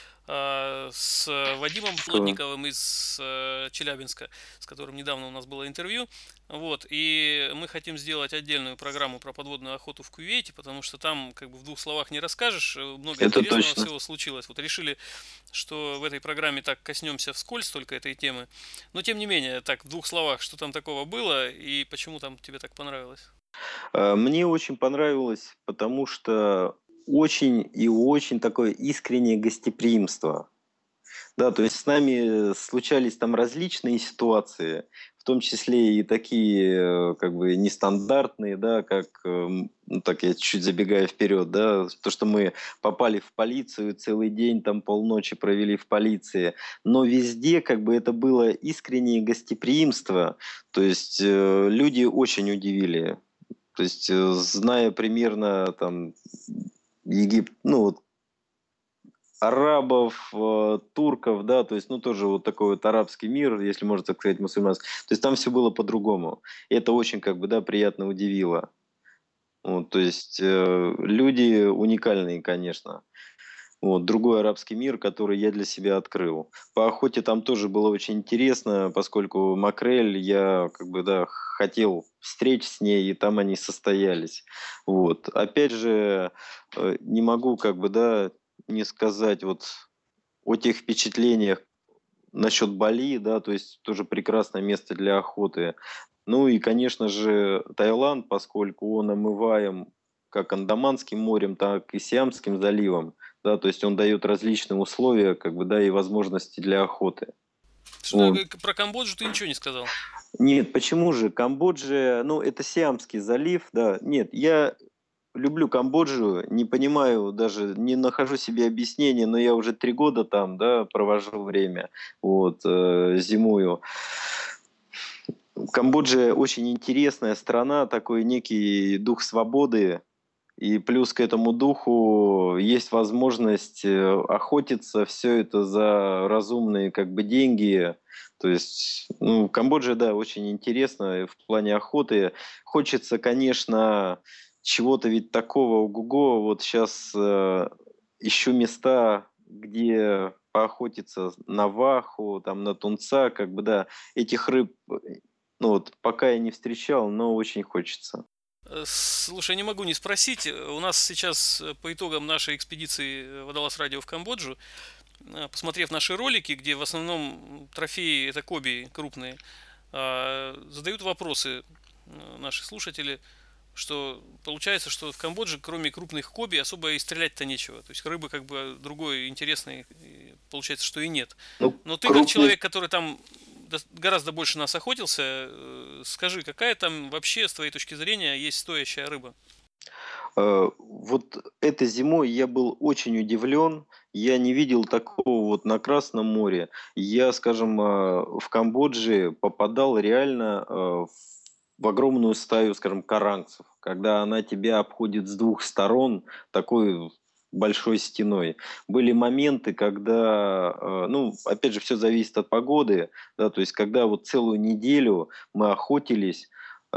с Вадимом что? Плотниковым из Челябинска, с которым недавно у нас было интервью. Вот, и мы хотим сделать отдельную программу про подводную охоту в Кувейте, потому что там, как бы в двух словах не расскажешь, много Это интересного точно. всего случилось. Вот решили, что в этой программе так коснемся вскользь только этой темы. Но тем не менее, так в двух словах, что там такого было и почему там тебе так понравилось? Мне очень понравилось, потому что очень и очень такое искреннее гостеприимство. Да, то есть с нами случались там различные ситуации, в том числе и такие как бы нестандартные, да, как, ну так я чуть забегаю вперед, да, то, что мы попали в полицию, целый день там полночи провели в полиции, но везде как бы это было искреннее гостеприимство, то есть люди очень удивили, то есть зная примерно там Египет, ну вот арабов, турков, да, то есть, ну, тоже вот такой вот арабский мир, если можно так сказать, мусульманский. То есть там все было по-другому. И это очень, как бы, да, приятно удивило. Вот, то есть люди уникальные, конечно. Вот, другой арабский мир, который я для себя открыл. По охоте там тоже было очень интересно, поскольку макрель, я как бы, да, хотел встреч с ней, и там они состоялись. Вот. Опять же, не могу как бы, да, не сказать вот о тех впечатлениях насчет Бали, да, то есть тоже прекрасное место для охоты. Ну и, конечно же, Таиланд, поскольку он омываем как Андаманским морем, так и Сиамским заливом, да, то есть он дает различные условия, как бы, да, и возможности для охоты. Что Вот. про Камбоджу ты ничего не сказал. Нет, почему же? Камбоджа, ну, это Сиамский залив, да. Нет, я люблю Камбоджу, не понимаю, даже не нахожу себе объяснения, но я уже 3 года там, да, провожу время, вот, зимую. Камбоджа очень интересная страна, такой некий дух свободы, и плюс к этому духу есть возможность охотиться, все это за разумные как бы деньги. То есть, ну, Камбоджа, да, очень интересно в плане охоты. Хочется, конечно, чего-то ведь такого ого-го. Вот сейчас ищу места, где поохотиться на ваху, там, на тунца, как бы, да, этих рыб, ну, вот, пока я не встречал, но очень хочется. Слушай, не могу не спросить. У нас сейчас по итогам нашей экспедиции Водолаз Радио в Камбоджу, посмотрев наши ролики, где в основном трофеи это коби крупные, задают вопросы. наши слушатели, что получается, что в Камбодже, кроме крупных коби, особо и стрелять-то нечего. То есть рыбы как бы другой интересной, получается, что и нет. Ну, Но ты как крупный. человек, который там гораздо больше нас охотился, скажи, какая там вообще, с твоей точки зрения, есть стоящая рыба? Вот этой зимой я был очень удивлен. Я не видел такого вот на Красном море. Я, скажем, в Камбодже попадал реально в огромную стаю, скажем, карангцев, когда она тебя обходит с двух сторон такой большой стеной. Были моменты, когда, ну, опять же, все зависит от погоды, да, то есть когда вот целую неделю мы охотились,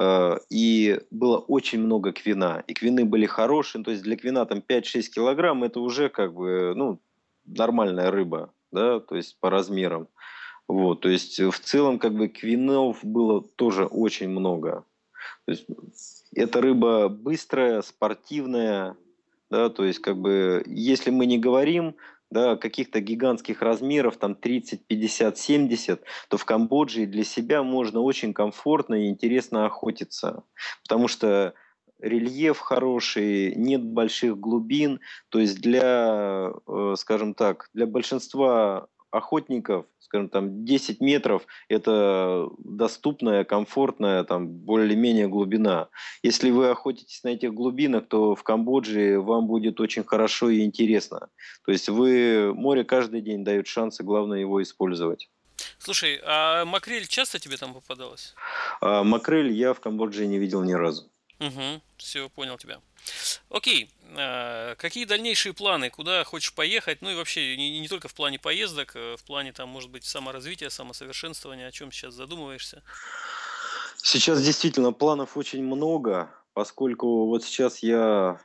и было очень много квина. И квины были хорошие, то есть для квина там 5-6 килограмм это уже как бы, ну, нормальная рыба, да, то есть по размерам. Вот, то есть в целом как бы квинов было тоже очень много. То есть эта рыба быстрая, спортивная, да, то есть как бы если мы не говорим, да, каких-то гигантских размеров, там 30, 50, 70, то в Камбодже для себя можно очень комфортно и интересно охотиться, потому что рельеф хороший, нет больших глубин, то есть для, скажем так, для большинства охотников, скажем там 10 метров это доступная, комфортная, там более-менее глубина. Если вы охотитесь на этих глубинах, то в Камбодже вам будет очень хорошо и интересно. То есть море каждый день дает шансы, главное его использовать. Слушай, а макрель часто тебе там попадалась? А макрель я в Камбодже не видел ни разу. Угу, все, понял тебя. Окей, какие дальнейшие планы, куда хочешь поехать, ну и вообще не только в плане поездок, в плане там, может быть, саморазвития, самосовершенствования, о чем сейчас задумываешься? Сейчас действительно планов очень много, поскольку вот сейчас я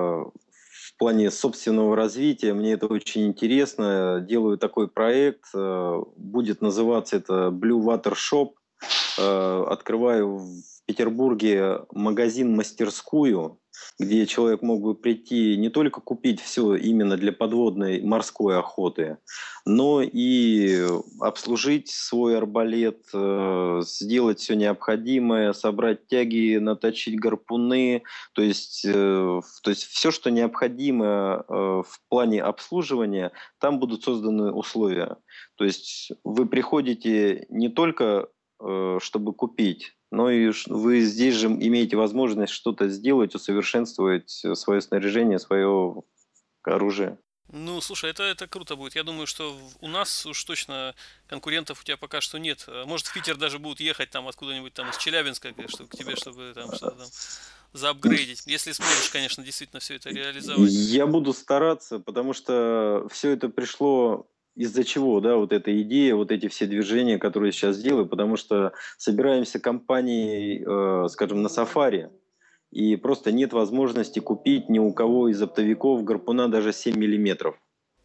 в плане собственного развития, мне это очень интересно, делаю такой проект, будет называться это Blue Water Shop. Открываю в Петербурге магазин-мастерскую, где человек мог бы прийти не только купить все именно для подводной морской охоты, но и обслужить свой арбалет, сделать все необходимое, собрать тяги, наточить гарпуны, то есть все, что необходимо в плане обслуживания, там будут созданы условия. То есть вы приходите не только чтобы купить. Но и вы здесь же имеете возможность что-то сделать, усовершенствовать свое снаряжение, свое оружие. Ну, слушай, это круто будет. Я думаю, что у нас уж точно конкурентов у тебя пока что нет. Может, в Питер даже будут ехать там откуда-нибудь там из Челябинска, что к тебе, чтобы там что-то там заапгрейдить. Если сможешь, конечно, действительно все это реализовать. Я буду стараться, потому что все это пришло из-за чего, да, вот эта идея, вот эти все движения, которые сейчас делаю, потому что собираемся компанией, скажем, на сафари, и просто нет возможности купить ни у кого из оптовиков гарпуна даже 7 миллиметров.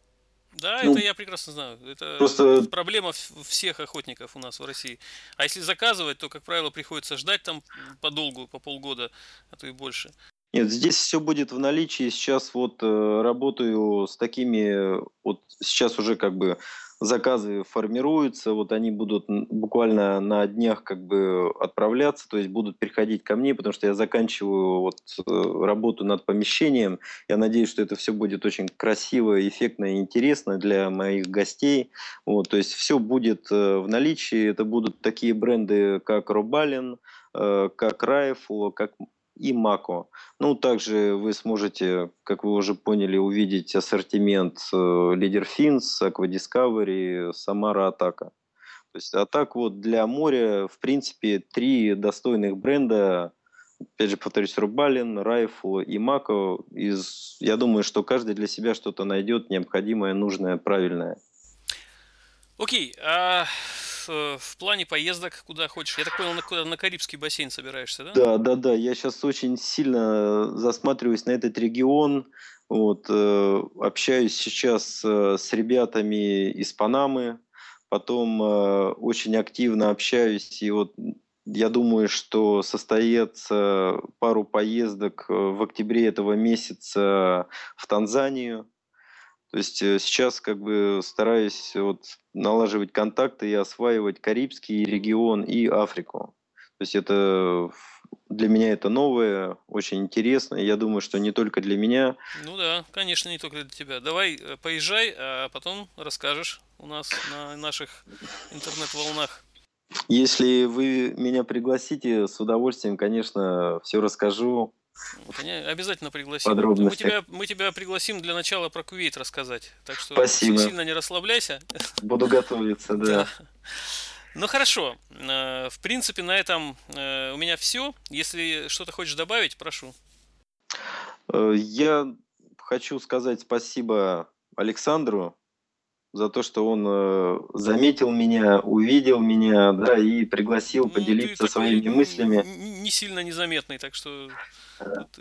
Да, это Ну, я прекрасно знаю. Это просто проблема всех охотников у нас в России. А если заказывать, то, как правило, приходится ждать там подолгу, по полгода, а то и больше. нет, здесь все будет в наличии. Сейчас вот работаю с такими, вот сейчас уже как бы заказы формируются, вот они будут буквально на днях как бы отправляться, то есть будут приходить ко мне, потому что я заканчиваю вот работу над помещением. Я надеюсь, что это все будет очень красиво, эффектно и интересно для моих гостей. Вот, то есть все будет в наличии. Это будут такие бренды, как Робалин, как Райфл, как и Мако. Ну, также вы сможете, как вы уже поняли, увидеть ассортимент Leader Fins, Aqua Discovery, Samara Атака. То есть, а так вот для моря, в принципе, три достойных бренда, опять же, повторюсь, Рубалин, Райфл и Мако. Я думаю, что каждый для себя что-то найдет необходимое, нужное, правильное. Окей, а в плане поездок куда хочешь? Я так понял, на Карибский бассейн собираешься, да? Да, да, да, я сейчас очень сильно засматриваюсь на этот регион. Вот, общаюсь сейчас с ребятами из Панамы, потом очень активно общаюсь, и вот я думаю, что состоится пару поездок в октябре этого месяца в Танзанию. То есть сейчас как бы стараюсь вот налаживать контакты и осваивать Карибский регион и Африку. То есть это для меня это новое, очень интересно. И я думаю, что не только для меня. Ну да, конечно, не только для тебя. Давай, поезжай, а потом расскажешь у нас на наших интернет-волнах. Если вы меня пригласите, с удовольствием, конечно, все расскажу Обязательно в пригласим. подробностях. Мы тебя пригласим для начала про Кувейт рассказать. Так что Спасибо. сильно не расслабляйся. Буду готовиться, Да. да. Ну хорошо. В принципе, на этом у меня все. Если что-то хочешь добавить, прошу. Я хочу сказать спасибо Александру за то, что он заметил меня, увидел меня, да, и пригласил Ну, ты поделиться такой своими мыслями. не сильно незаметный, так что тут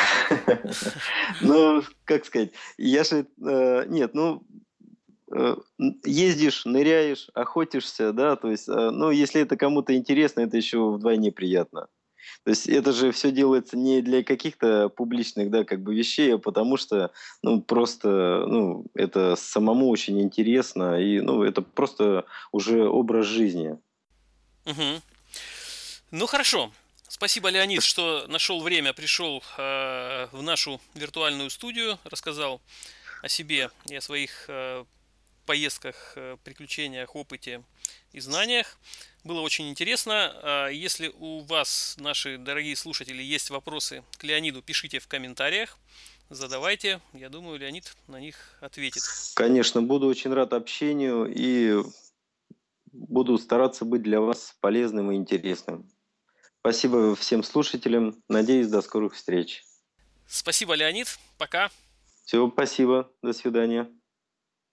Ну, как сказать, я же, нет, ну, ездишь, ныряешь, охотишься, да, то есть, ну, если это кому-то интересно, это еще вдвойне приятно. То есть это же все делается не для каких-то публичных, да, как бы вещей, а потому что, ну, просто, ну, это самому очень интересно, и, ну, это просто уже образ жизни. Мгм. Ну хорошо. Спасибо, Леонид, что нашел время, пришел в нашу виртуальную студию, рассказал о себе и о своих поездках, приключениях, опыте и знаниях. Было очень интересно. Если у вас, наши дорогие слушатели, есть вопросы к Леониду, пишите в комментариях, задавайте. Я думаю, Леонид на них ответит. Конечно, буду очень рад общению и буду стараться быть для вас полезным и интересным. Спасибо всем слушателям. Надеюсь, до скорых встреч. Спасибо, Леонид. Пока. Всего спасибо. До свидания.